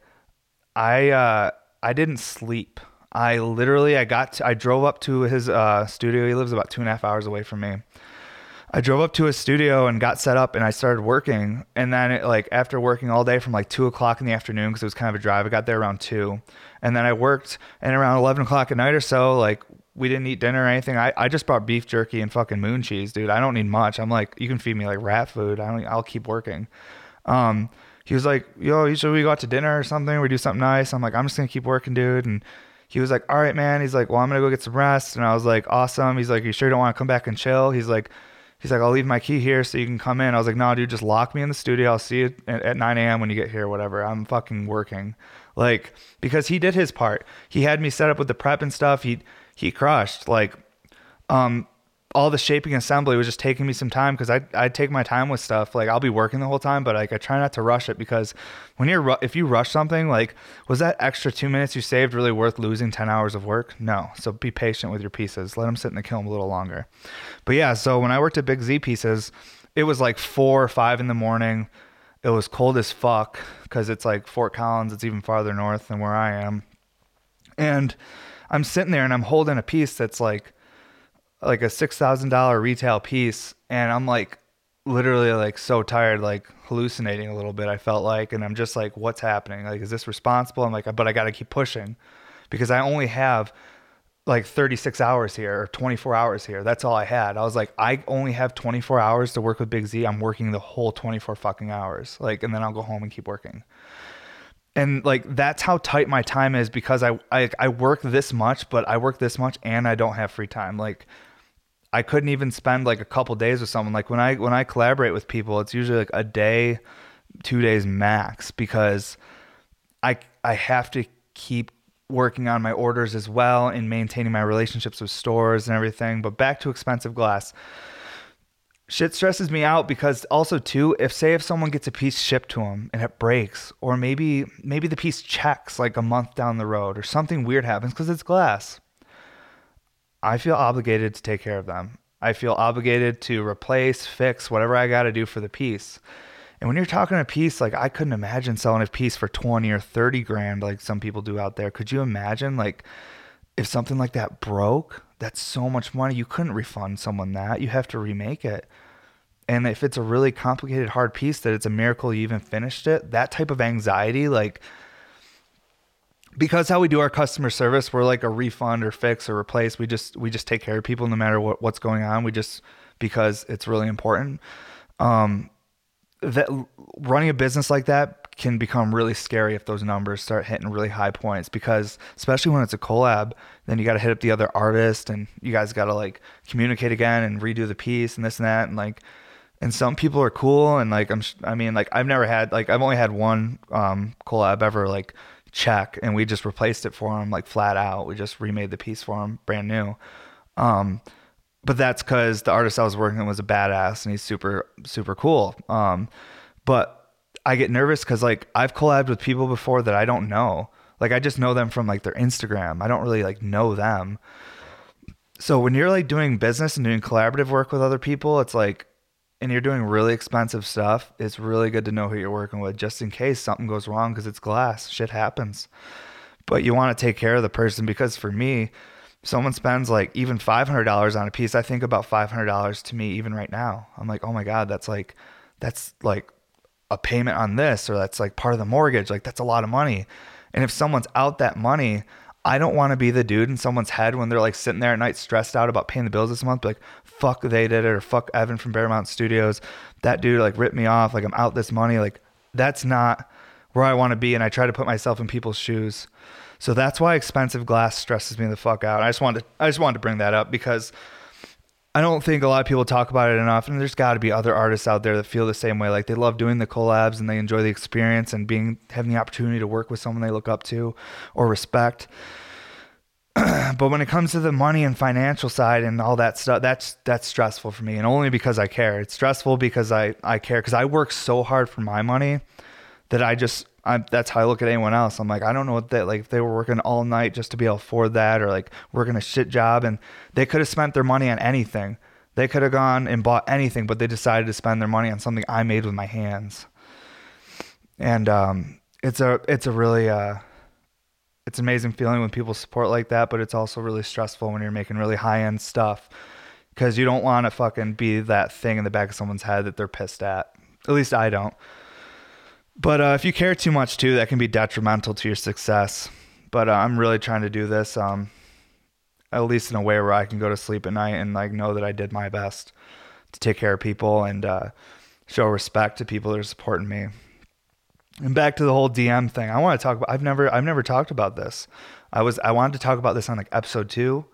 I didn't sleep. I drove up to his studio. He lives about 2.5 hours away from me. I drove up to his studio and got set up, and I started working. And then after working all day from like 2:00 in the afternoon, because it was kind of a drive, I got there around 2. And then I worked, and around 11 o'clock at night or so, like we didn't eat dinner or anything. I just bought beef jerky and fucking moon cheese, dude. I don't need much. I'm like, you can feed me like rat food. I'll keep working. He was like, yo, should we go out to dinner or something? We do something nice. I'm like, I'm just going to keep working, dude. And he was like, all right, man. He's like, well, I'm going to go get some rest. And I was like, awesome. He's like, you sure you don't want to come back and chill? He's like, I'll leave my key here so you can come in. I was like, no, dude, just lock me in the studio. I'll see you at 9 a.m. when you get here, whatever. I'm fucking working. Like, because he did his part. He had me set up with the prep and stuff. He crushed. Like, all the shaping assembly was just taking me some time, because I'd take my time with stuff. Like I'll be working the whole time, but like I try not to rush it, because if you rush something, like, was that extra 2 minutes you saved really worth losing 10 hours of work? No. So be patient with your pieces. Let them sit in the kiln a little longer. But yeah, so when I worked at Big Z pieces, it was like 4 or 5 in the morning. It was cold as fuck, because it's like Fort Collins. It's even farther north than where I am. And I'm sitting there and I'm holding a piece that's like a $6,000 retail piece, and I'm like literally like so tired, like hallucinating a little bit, I felt like. And I'm just like, what's happening? Like, is this responsible? I'm like, but I got to keep pushing, because I only have like 36 hours here or 24 hours here. That's all I had. I was like, I only have 24 hours to work with Big Z. I'm working the whole 24 fucking hours. Like, and then I'll go home and keep working. And like, that's how tight my time is, because I work this much, but I work this much and I don't have free time. Like, I couldn't even spend like a couple days with someone. Like when I collaborate with people, it's usually like a day, 2 days max, because I have to keep working on my orders as well and maintaining my relationships with stores and everything. But back to expensive glass. Shit stresses me out, because also too, if someone gets a piece shipped to them and it breaks, or maybe the piece checks like a month down the road, or something weird happens because it's glass, I feel obligated to take care of them. I feel obligated to replace, fix, whatever I got to do for the piece. And when you're talking a piece, like I couldn't imagine selling a piece for 20 or 30 grand like some people do out there. Could you imagine like if something like that broke? That's so much money. You couldn't refund someone that. You have to remake it. And if it's a really complicated, hard piece that it's a miracle you even finished it, that type of anxiety, like because how we do our customer service, we're like a refund or fix or replace. We just take care of people no matter what's going on. We just because it's really important. That running a business like that can become really scary if those numbers start hitting really high points, because especially when it's a collab, then you got to hit up the other artist and you guys got to like communicate again and redo the piece and this and that. And like, and some people are cool. And like, I mean, like I've only had one, collab ever like check, and we just replaced it for him like flat out. We just remade the piece for him brand new. But that's because the artist I was working with was a badass and he's super, super cool. But I get nervous because like I've collabed with people before that I don't know. Like I just know them from like their Instagram. I don't really like know them. So when you're like doing business and doing collaborative work with other people, it's like, and you're doing really expensive stuff, it's really good to know who you're working with just in case something goes wrong, because it's glass. Shit happens. But you want to take care of the person, because for me, someone spends like even $500 on a piece, I think about $500 to me even right now. I'm like, oh my God, that's like a payment on this, or that's like part of the mortgage. Like that's a lot of money. And if someone's out that money, I don't want to be the dude in someone's head when they're like sitting there at night stressed out about paying the bills this month. Be like, fuck, they did it, or fuck Evan from Bear Mountain Studios. That dude like ripped me off. Like I'm out this money. Like that's not where I want to be. And I try to put myself in people's shoes. So that's why expensive glass stresses me the fuck out. I just wanted to bring that up because I don't think a lot of people talk about it enough. And there's got to be other artists out there that feel the same way. Like they love doing the collabs and they enjoy the experience and having the opportunity to work with someone they look up to or respect. But when it comes to the money and financial side and all that stuff, that's stressful for me. And only because I care. It's stressful because I care, because I work so hard for my money that that's how I look at anyone else. I'm like, I don't know what like if they were working all night just to be able to afford that, or like working a shit job, and they could have spent their money on anything. They could have gone and bought anything, but they decided to spend their money on something I made with my hands. And it's an amazing feeling when people support like that, but it's also really stressful when you're making really high-end stuff, because you don't want to fucking be that thing in the back of someone's head that they're pissed at. At least I don't. But if you care too much too, that can be detrimental to your success. But I'm really trying to do this, at least in a way where I can go to sleep at night and like know that I did my best to take care of people and show respect to people that are supporting me. And back to the whole DM thing, I want to talk about. I've never talked about this. I wanted to talk about this on like episode 2,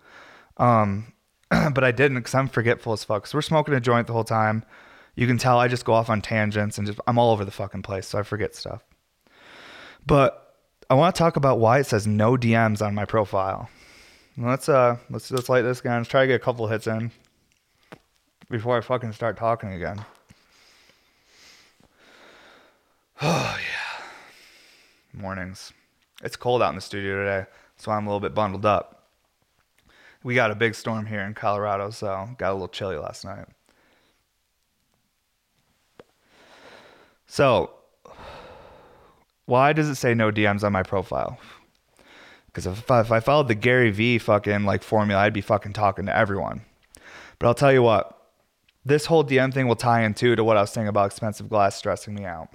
but I didn't because I'm forgetful as fuck. So we're smoking a joint the whole time. You can tell I just go off on tangents and I'm all over the fucking place, so I forget stuff. But I want to talk about why it says no DMs on my profile. Let's light this again. Let's try to get a couple hits in before I fucking start talking again. Oh yeah. Mornings. It's cold out in the studio today, so I'm a little bit bundled up. We got a big storm here in Colorado, so got a little chilly last night. So, why does it say no DMs on my profile? Because if I followed the Gary V fucking like formula, I'd be fucking talking to everyone. But I'll tell you what, this whole DM thing will tie in too to what I was saying about expensive glass stressing me out.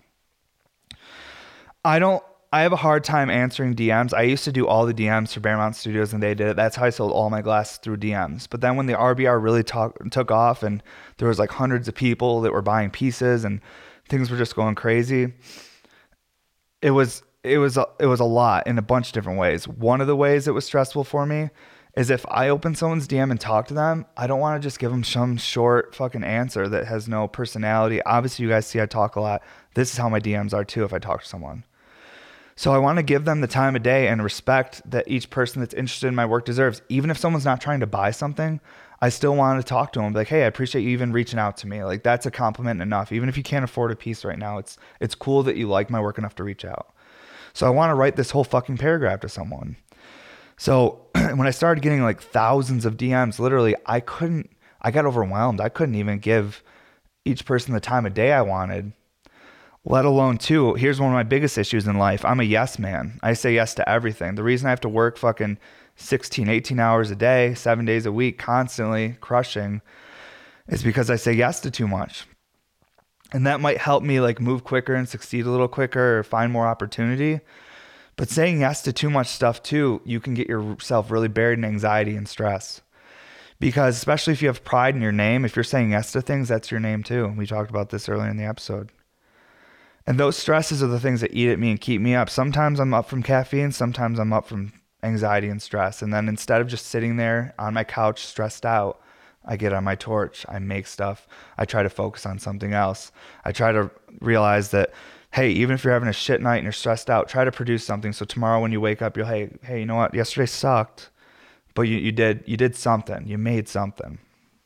I have a hard time answering DMs. I used to do all the DMs for Bear Mountain Studios and they did it. That's how I sold all my glasses, through DMs. But then when the RBR really took off and there was like hundreds of people that were buying pieces and things were just going crazy, it was a lot in a bunch of different ways. One of the ways it was stressful for me is if I open someone's DM and talk to them, I don't want to just give them some short fucking answer that has no personality. Obviously, you guys see I talk a lot. This is how my DMs are too if I talk to someone. So I want to give them the time of day and respect that each person that's interested in my work deserves. Even if someone's not trying to buy something, I still want to talk to them. Be like, hey, I appreciate you even reaching out to me. Like that's a compliment enough. Even if you can't afford a piece right now, it's cool that you like my work enough to reach out. So I want to write this whole fucking paragraph to someone. So when I started getting like thousands of DMs, literally, I got overwhelmed. I couldn't even give each person the time of day I wanted. Let alone too, here's one of my biggest issues in life. I'm a yes man. I say yes to everything. The reason I have to work fucking 16, 18 hours a day, 7 days a week, constantly crushing, is because I say yes to too much. And that might help me like move quicker and succeed a little quicker or find more opportunity. But saying yes to too much stuff too, you can get yourself really buried in anxiety and stress. Because especially if you have pride in your name, if you're saying yes to things, that's your name too. We talked about this earlier in the episode. And those stresses are the things that eat at me and keep me up. Sometimes I'm up from caffeine, sometimes I'm up from anxiety and stress. And then instead of just sitting there on my couch stressed out, I get on my torch, I make stuff, I try to focus on something else. I try to realize that, hey, even if you're having a shit night and you're stressed out, try to produce something. So tomorrow when you wake up, you'll, hey, you know what? Yesterday sucked, but you did something. You made something.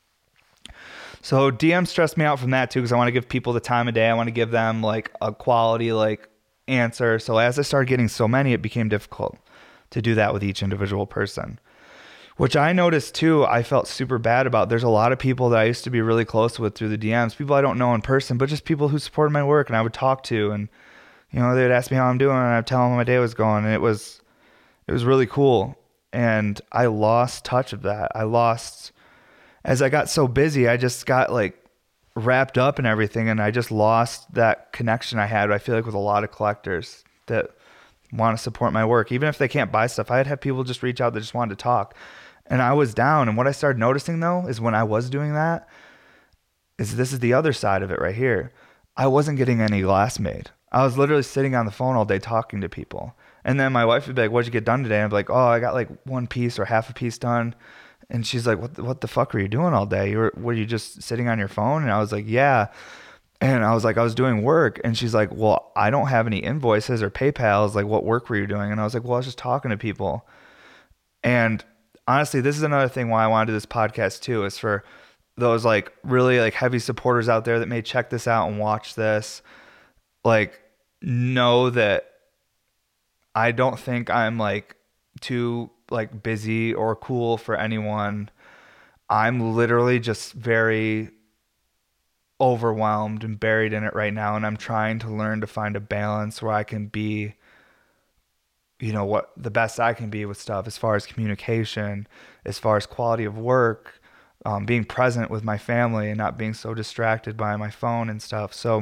So DM stressed me out from that too, because I want to give people the time of day. I want to give them like a quality like answer. So as I started getting so many, it became difficult to do that with each individual person, which I noticed too. I felt super bad about. There's a lot of people that I used to be really close with through the DMs, people I don't know in person, but just people who supported my work and I would talk to, and they would ask me how I'm doing and I'd tell them how my day was going, and it was really cool. And I lost touch of that. As I got so busy, I just got like wrapped up in everything, and I just lost that connection I had, I feel like, with a lot of collectors that want to support my work. Even if they can't buy stuff, I'd have people just reach out that just wanted to talk. And I was down. And what I started noticing though, is when I was doing that, this is the other side of it right here. I wasn't getting any glass made. I was literally sitting on the phone all day talking to people. And then my wife would be like, what'd you get done today? And I'd be like, oh, I got like one piece or half a piece done. And she's like, what the fuck were you doing all day? Were you just sitting on your phone? And I was like, yeah. And I was like, I was doing work. And she's like, well, I don't have any invoices or PayPals. Like, what work were you doing? And I was like, well, I was just talking to people. And honestly, this is another thing why I want to do this podcast too, is for those like really like heavy supporters out there that may check this out and watch this. Like, know that I don't think I'm like too like busy or cool for anyone. I'm literally just very overwhelmed and buried in it right now, and I'm trying to learn to find a balance where I can be, what the best I can be with stuff, as far as communication, as far as quality of work, being present with my family and not being so distracted by my phone and stuff. So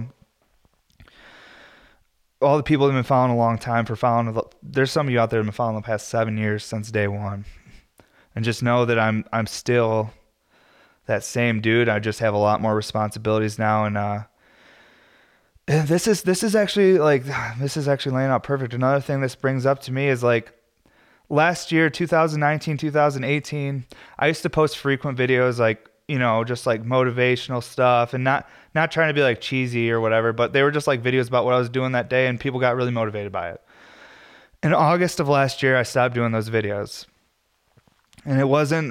all the people that have been following a long time, there's some of you out there that have been following the past 7 years since day one. And just know that I'm still that same dude. I just have a lot more responsibilities now. And this is actually laying out perfect. Another thing this brings up to me is like last year, 2019, 2018, I used to post frequent videos like, just like motivational stuff, and not trying to be like cheesy or whatever, but they were just like videos about what I was doing that day, and people got really motivated by it. In August of last year, I stopped doing those videos. And it wasn't,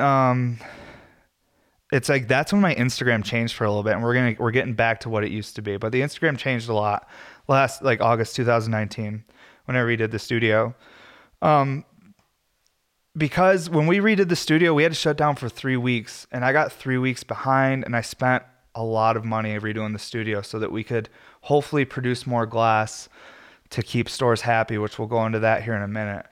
it's like, that's when my Instagram changed for a little bit, and we're getting back to what it used to be. But the Instagram changed a lot last, like August 2019, when I redid the studio. Because when we redid the studio, we had to shut down for 3 weeks, and I got 3 weeks behind, and I spent a lot of money redoing the studio so that we could hopefully produce more glass to keep stores happy, which we'll go into that here in a minute.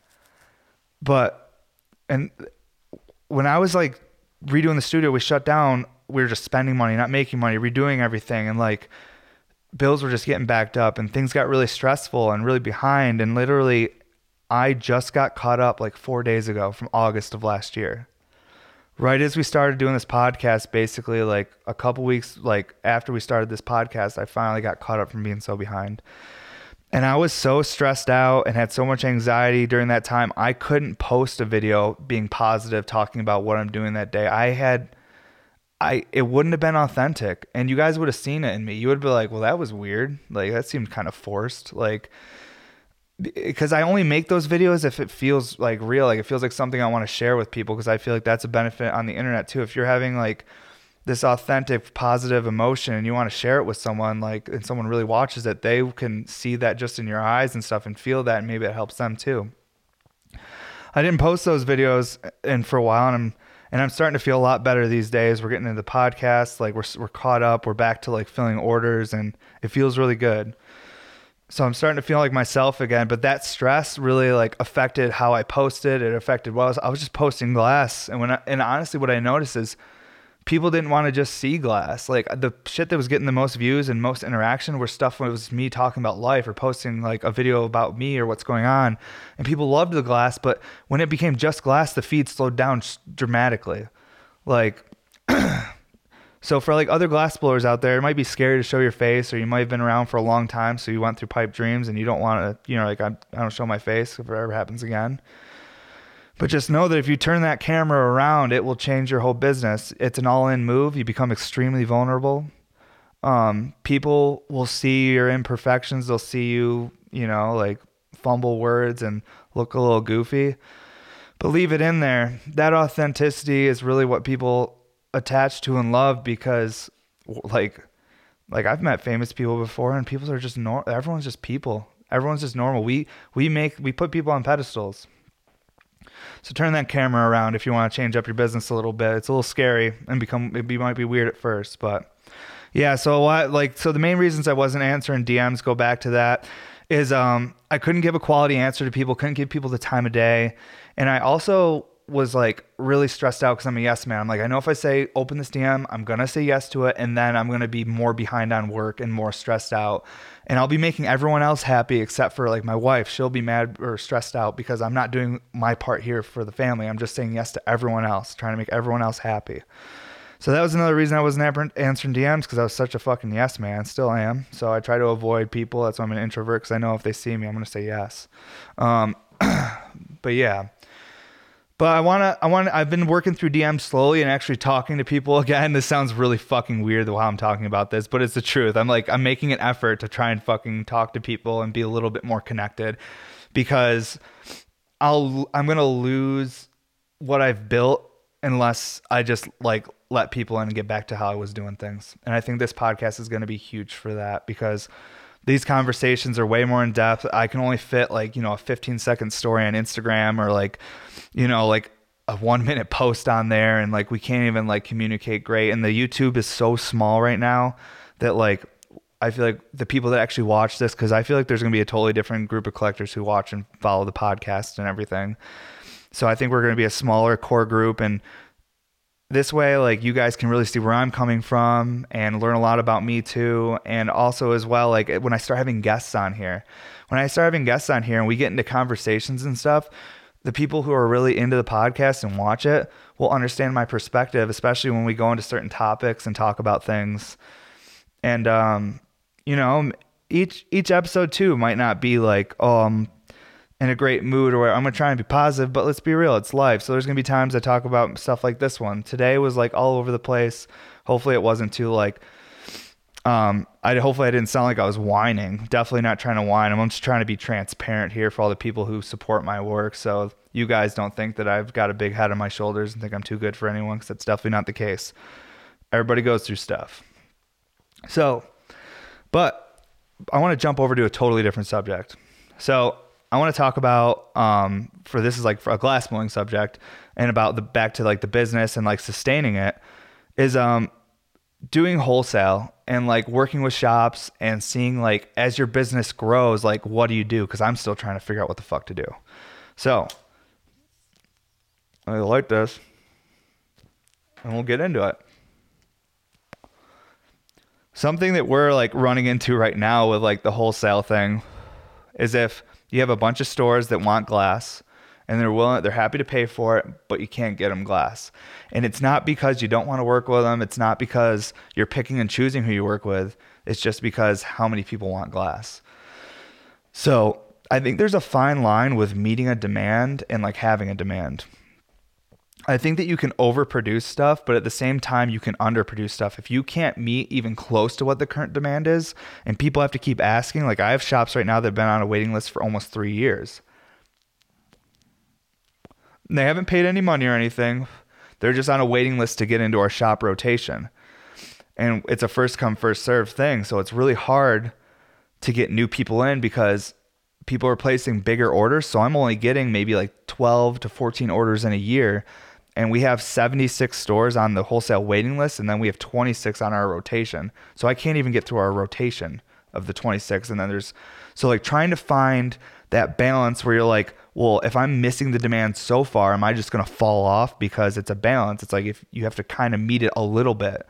And when I was like redoing the studio, we shut down, we were just spending money, not making money, redoing everything, and like bills were just getting backed up, and things got really stressful and really behind. And literally I just got caught up like 4 days ago from August of last year. Right as we started doing this podcast, basically like a couple weeks like after we started this podcast, I finally got caught up from being so behind. And I was so stressed out and had so much anxiety during that time, I couldn't post a video being positive, talking about what I'm doing that day. It wouldn't have been authentic, and you guys would have seen it in me. You would be like, well, that was weird. Like, that seemed kind of forced. Like, because I only make those videos if it feels like real, like it feels like something I want to share with people, because I feel like that's a benefit on the internet too. If you're having like this authentic positive emotion and you want to share it with someone, like, and someone really watches it, they can see that just in your eyes and stuff and feel that, and maybe it helps them too. I didn't post those videos for a while, and I'm starting to feel a lot better these days. We're getting into the podcast, like we're caught up, we're back to like filling orders, and it feels really good. So I'm starting to feel like myself again, but that stress really like affected how I posted. It affected what I was just posting glass. And honestly, what I noticed is people didn't want to just see glass. Like the shit that was getting the most views and most interaction were stuff when it was me talking about life or posting like a video about me or what's going on. And people loved the glass, but when it became just glass, the feed slowed down dramatically. Like, so for like other glass blowers out there, it might be scary to show your face, or you might have been around for a long time. So you went through pipe dreams and you don't want to, like I don't show my face if it ever happens again. But just know that if you turn that camera around, it will change your whole business. It's an all-in move. You become extremely vulnerable. People will see your imperfections. They'll see you, like fumble words and look a little goofy. But leave it in there. That authenticity is really what people attach to and love, because like I've met famous people before, and people are just everyone's just people. Everyone's just normal. We put people on pedestals. So turn that camera around if you want to change up your business a little bit. It's a little scary and might be weird at first, but yeah. So the main reasons I wasn't answering DMs, go back to that, is I couldn't give a quality answer to people, couldn't give people the time of day, and I also was like really stressed out because I'm a yes man. I'm like, I know if I say open this DM, I'm gonna say yes to it, and then I'm gonna be more behind on work and more stressed out, and I'll be making everyone else happy except for like my wife. She'll be mad or stressed out because I'm not doing my part here for the family. I'm just saying yes to everyone else, trying to make everyone else happy. So that was another reason I wasn't answering DMs, because I was such a fucking yes man. Still am. So I try to avoid people. That's why I'm an introvert, because I know if they see me, I'm gonna say yes. But yeah. But I've been working through DMs slowly and actually talking to people again. This sounds really fucking weird how I'm talking about this, but it's the truth. I'm making an effort to try and fucking talk to people and be a little bit more connected, because I'm going to lose what I've built unless I just like let people in and get back to how I was doing things. And I think this podcast is going to be huge for that, because these conversations are way more in depth. I can only fit like, a 15-second story on Instagram, or like, like a 1-minute post on there. And like, we can't even like communicate great. And the YouTube is so small right now that like, I feel like the people that actually watch this, because I feel like there's going to be a totally different group of collectors who watch and follow the podcast and everything. So I think we're going to be a smaller core group, and this way, like, you guys can really see where I'm coming from and learn a lot about me too. And also as well, like when I start having guests on here and we get into conversations and stuff, the people who are really into the podcast and watch it will understand my perspective, especially when we go into certain topics and talk about things. And, each episode too might not be like, in a great mood, or I'm going to try and be positive, but let's be real, it's life. So there's going to be times I talk about stuff like this one. Today was like all over the place. Hopefully it wasn't too like, hopefully I didn't sound like I was whining. Definitely not trying to whine. I'm just trying to be transparent here for all the people who support my work. So you guys don't think that I've got a big head on my shoulders and think I'm too good for anyone, because that's definitely not the case. Everybody goes through stuff. So, but I want to jump over to a totally different subject. So I want to talk about, for a glass blowing subject, and about back to like the business and like sustaining it, is doing wholesale and like working with shops and seeing like as your business grows, like what do you do? Because I'm still trying to figure out what the fuck to do. So I like this, and we'll get into it. Something that we're like running into right now with like the wholesale thing is if you have a bunch of stores that want glass and they're happy to pay for it, but you can't get them glass. And it's not because you don't want to work with them. It's not because you're picking and choosing who you work with. It's just because how many people want glass. So I think there's a fine line with meeting a demand and like having a demand. I think that you can overproduce stuff, but at the same time, you can underproduce stuff. If you can't meet even close to what the current demand is, and people have to keep asking, like I have shops right now that have been on a waiting list for almost 3 years. They haven't paid any money or anything. They're just on a waiting list to get into our shop rotation. And it's a first come, first serve thing. So it's really hard to get new people in because people are placing bigger orders. So I'm only getting maybe like 12 to 14 orders in a year. And we have 76 stores on the wholesale waiting list, and then we have 26 on our rotation. So I can't even get through our rotation of the 26. And then so like trying to find that balance where you're like, well, if I'm missing the demand so far, am I just going to fall off? Because it's a balance. It's like if you have to kind of meet it a little bit.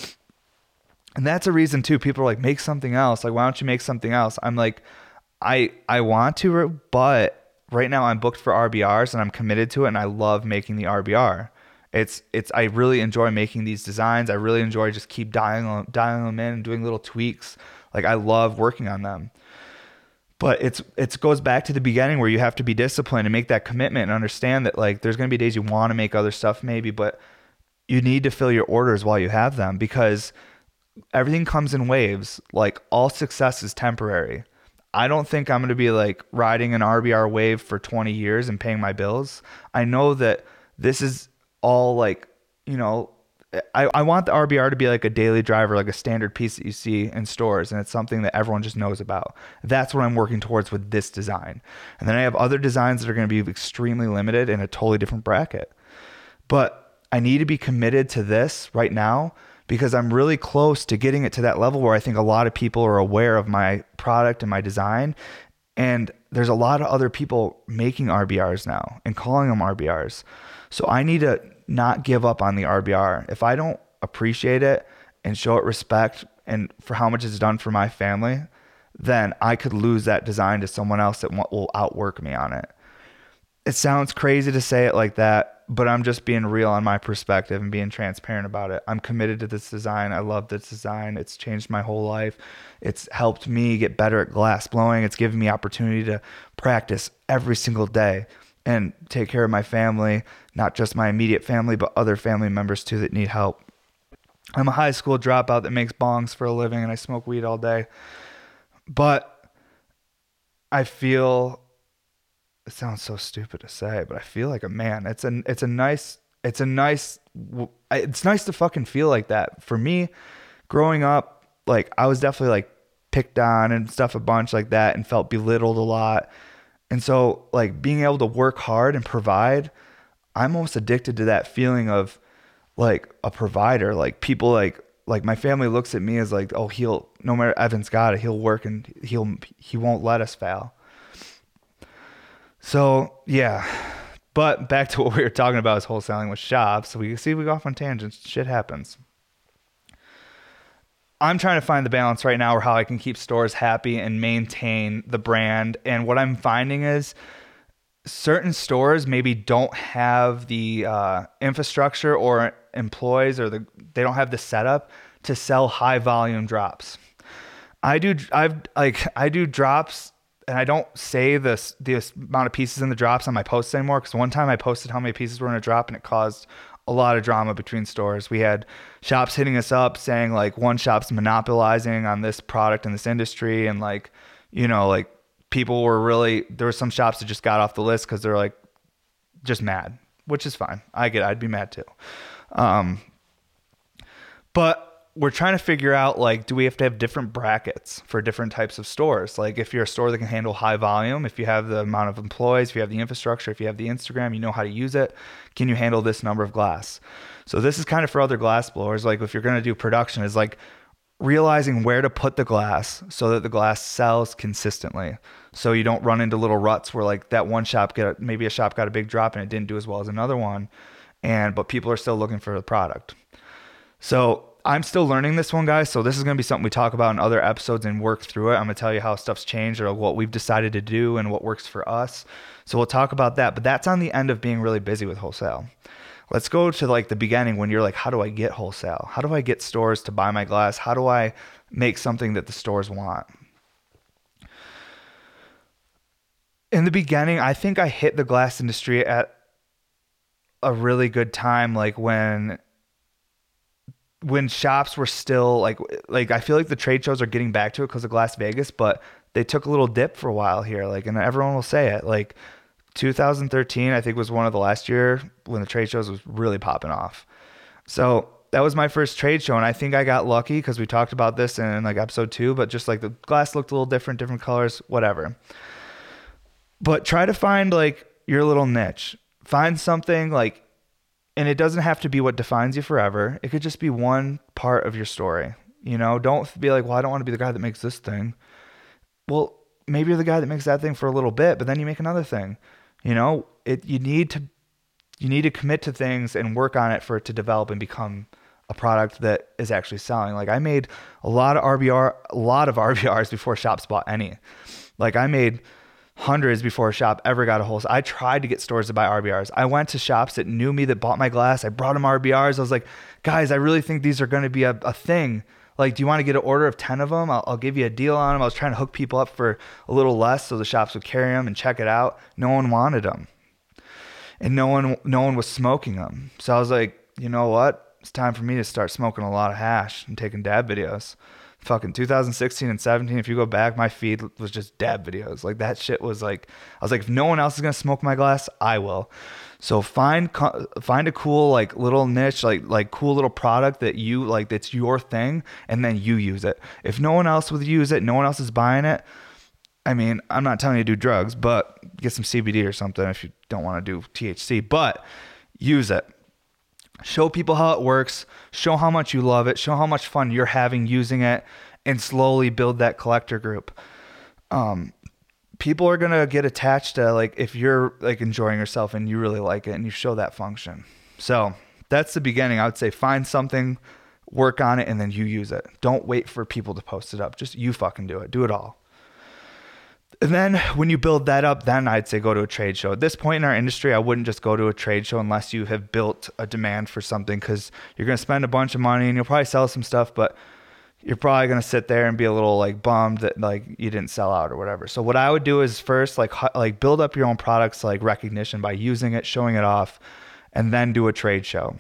And that's a reason too. People are like, make something else. Like, why don't you make something else? I'm like, I want to, but right now I'm booked for RBRs and I'm committed to it. And I love making the RBR. I really enjoy making these designs. I really enjoy just keep dialing them in and doing little tweaks. Like I love working on them. But it goes back to the beginning where you have to be disciplined and make that commitment and understand that like there's going to be days you want to make other stuff maybe, but you need to fill your orders while you have them because everything comes in waves. Like all success is temporary. I don't think I'm going to be like riding an RBR wave for 20 years and paying my bills. I know that this is all like, you know, I want the RBR to be like a daily driver, like a standard piece that you see in stores. And it's something that everyone just knows about. That's what I'm working towards with this design. And then I have other designs that are going to be extremely limited in a totally different bracket. But I need to be committed to this right now because I'm really close to getting it to that level where I think a lot of people are aware of my product and my design. And there's a lot of other people making RBRs now and calling them RBRs. So I need to not give up on the RBR. If I don't appreciate it and show it respect and for how much it's done for my family, then I could lose that design to someone else that will outwork me on it. It sounds crazy to say it like that, but I'm just being real on my perspective and being transparent about it. I'm committed to this design. I love this design. It's changed my whole life. It's helped me get better at glass blowing. It's given me opportunity to practice every single day and take care of my family, not just my immediate family, but other family members too that need help. I'm a high school dropout that makes bongs for a living and I smoke weed all day. But I feel, it sounds so stupid to say, but I feel like a man. It's nice to fucking feel like that. For me, growing up, like I was definitely like picked on and stuff a bunch like that and felt belittled a lot. And so like being able to work hard and provide, I'm almost addicted to that feeling of like a provider. Like people like my family looks at me as like, oh, no matter Evan's got it, he'll work and he won't let us fail. So yeah, but back to what we were talking about is wholesaling with shops. So we go off on tangents. Shit happens. I'm trying to find the balance right now where how I can keep stores happy and maintain the brand. And what I'm finding is certain stores maybe don't have the infrastructure or employees or they don't have the setup to sell high volume drops. I do drops and I don't say the amount of pieces in the drops on my posts anymore because one time I posted how many pieces were in a drop and it caused a lot of drama between stores. We had shops hitting us up saying like one shop's monopolizing on this product in this industry. And like, you know, like people were there were some shops that just got off the list because they're like just mad, which is fine. I'd be mad too. But we're trying to figure out like, do we have to have different brackets for different types of stores? Like if you're a store that can handle high volume, if you have the amount of employees, if you have the infrastructure, if you have the Instagram, you know how to use it, can you handle this number of glass? So this is kind of for other glass blowers. Like if you're going to do production is like realizing where to put the glass so that the glass sells consistently. So you don't run into little ruts where like that one shop maybe a shop got a big drop and it didn't do as well as another one. But people are still looking for the product. So I'm still learning this one, guys. So this is going to be something we talk about in other episodes and work through it. I'm going to tell you how stuff's changed or what we've decided to do and what works for us. So we'll talk about that. But that's on the end of being really busy with wholesale. Let's go to like the beginning when you're like, how do I get wholesale? How do I get stores to buy my glass? How do I make something that the stores want? In the beginning, I think I hit the glass industry at a really good time. Like when shops were still like I feel like the trade shows are getting back to it because of Glass Vegas, but they took a little dip for a while here. Like, and everyone will say it. Like 2013, I think was one of the last year when the trade shows was really popping off. So that was my first trade show. And I think I got lucky because we talked about this in like episode 2, but just like the glass looked a little different colors, whatever. But try to find like your little niche, find something and it doesn't have to be what defines you forever. It could just be one part of your story. You know, don't be like, well, I don't want to be the guy that makes this thing. Well, maybe you're the guy that makes that thing for a little bit, but then you make another thing. You know, you need to commit to things and work on it for it to develop and become a product that is actually selling. Like I made a lot of RVRs before shops bought any. Like I made hundreds before a shop ever got a hold. I tried to get stores to buy RBRs. I went to shops that knew me, that bought my glass. I brought them RBRs. I was like, guys, I really think these are going to be a thing. Like, do you want to get an order of 10 of them? I'll give you a deal on them. I was trying to hook people up for a little less so the shops would carry them and check it out. No one wanted them. And no one was smoking them. So I was like, you know what? It's time for me to start smoking a lot of hash and taking dab videos. Fucking 2016 and 17, if you go back, my feed was just dab videos. Like that shit was like, I was like, if no one else is going to smoke my glass, I will. So find a cool, like little niche, like cool little product that you like, that's your thing. And then you use it. If no one else would use it, no one else is buying it. I mean, I'm not telling you to do drugs, but get some CBD or something if you don't want to do THC, but use it. Show people how it works, show how much you love it, show how much fun you're having using it, and slowly build that collector group. People are going to get attached to, like, if you're like enjoying yourself and you really like it and you show that function. So that's the beginning. I would say find something, work on it, and then you use it. Don't wait for people to post it up. Just you fucking do it. Do it all. And then when you build that up, then I'd say go to a trade show. At this point in our industry, I wouldn't just go to a trade show unless you have built a demand for something, because you're going to spend a bunch of money and you'll probably sell some stuff, but you're probably going to sit there and be a little like bummed that like you didn't sell out or whatever. So what I would do is first like build up your own products, like recognition by using it, showing it off, and then do a trade show.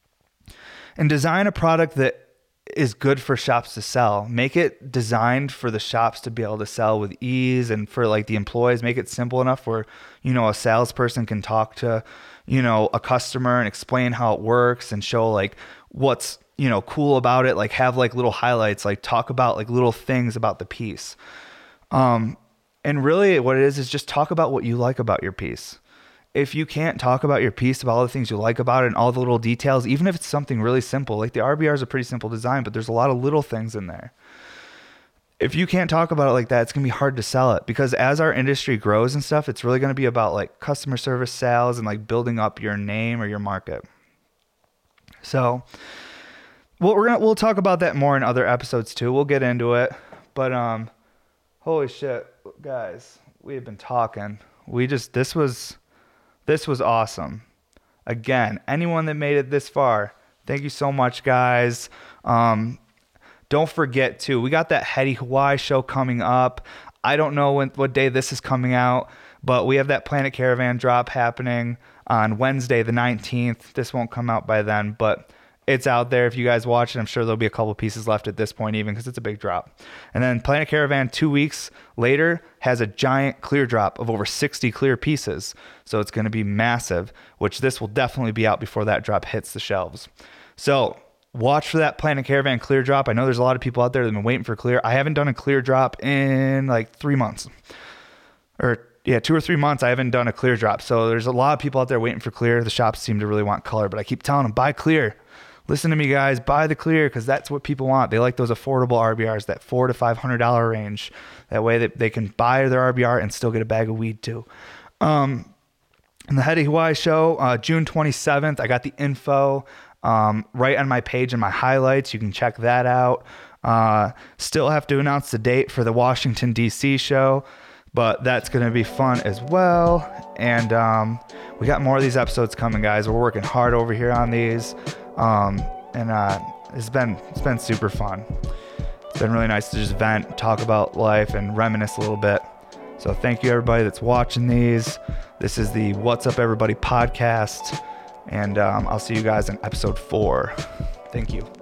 And design a product that is good for shops to sell. Make it designed for the shops to be able to sell with ease, and for like the employees, make it simple enough where, you know, a salesperson can talk to, you know, a customer and explain how it works and show like what's, you know, cool about it. Like have like little highlights, like talk about like little things about the piece. And really what it is just talk about what you like about your piece. If you can't talk about your piece, about all the things you like about it and all the little details, even if it's something really simple, like the RBR is a pretty simple design, but there's a lot of little things in there. If you can't talk about it like that, it's going to be hard to sell it, because as our industry grows and stuff, it's really going to be about like customer service, sales, and like building up your name or your market. So we'll talk about that more in other episodes too. We'll get into it, but holy shit, guys, we have been talking. This was awesome. Again, anyone that made it this far, thank you so much, guys. Don't forget too, we got that Heady Hawaii show coming up. I don't know what day this is coming out, but we have that Planet Caravan drop happening on Wednesday the 19th. This won't come out by then, but it's out there. If you guys watch it, I'm sure there'll be a couple pieces left at this point, even because it's a big drop. And then Planet Caravan 2 weeks later has a giant clear drop of over 60 clear pieces. So it's going to be massive, which this will definitely be out before that drop hits the shelves. So watch for that Planet Caravan clear drop. I know there's a lot of people out there that have been waiting for clear. I haven't done a clear drop in like 3 months. 2 or 3 months, I haven't done a clear drop. So there's a lot of people out there waiting for clear. The shops seem to really want color, but I keep telling them, buy clear. Listen to me, guys. Buy the clear, because that's what people want. They like those affordable RBRs, that $400 to $500 range. That way they can buy their RBR and still get a bag of weed too. And the Heady Hawaii show, June 27th. I got the info right on my page in my highlights. You can check that out. Still have to announce the date for the Washington, D.C. show, but that's going to be fun as well. And we got more of these episodes coming, guys. We're working hard over here on these. It's been super fun. It's been really nice to just vent, talk about life, and reminisce a little bit. So thank you, everybody that's watching these. This is the What's Up Everybody podcast, and I'll see you guys in episode 4. Thank you.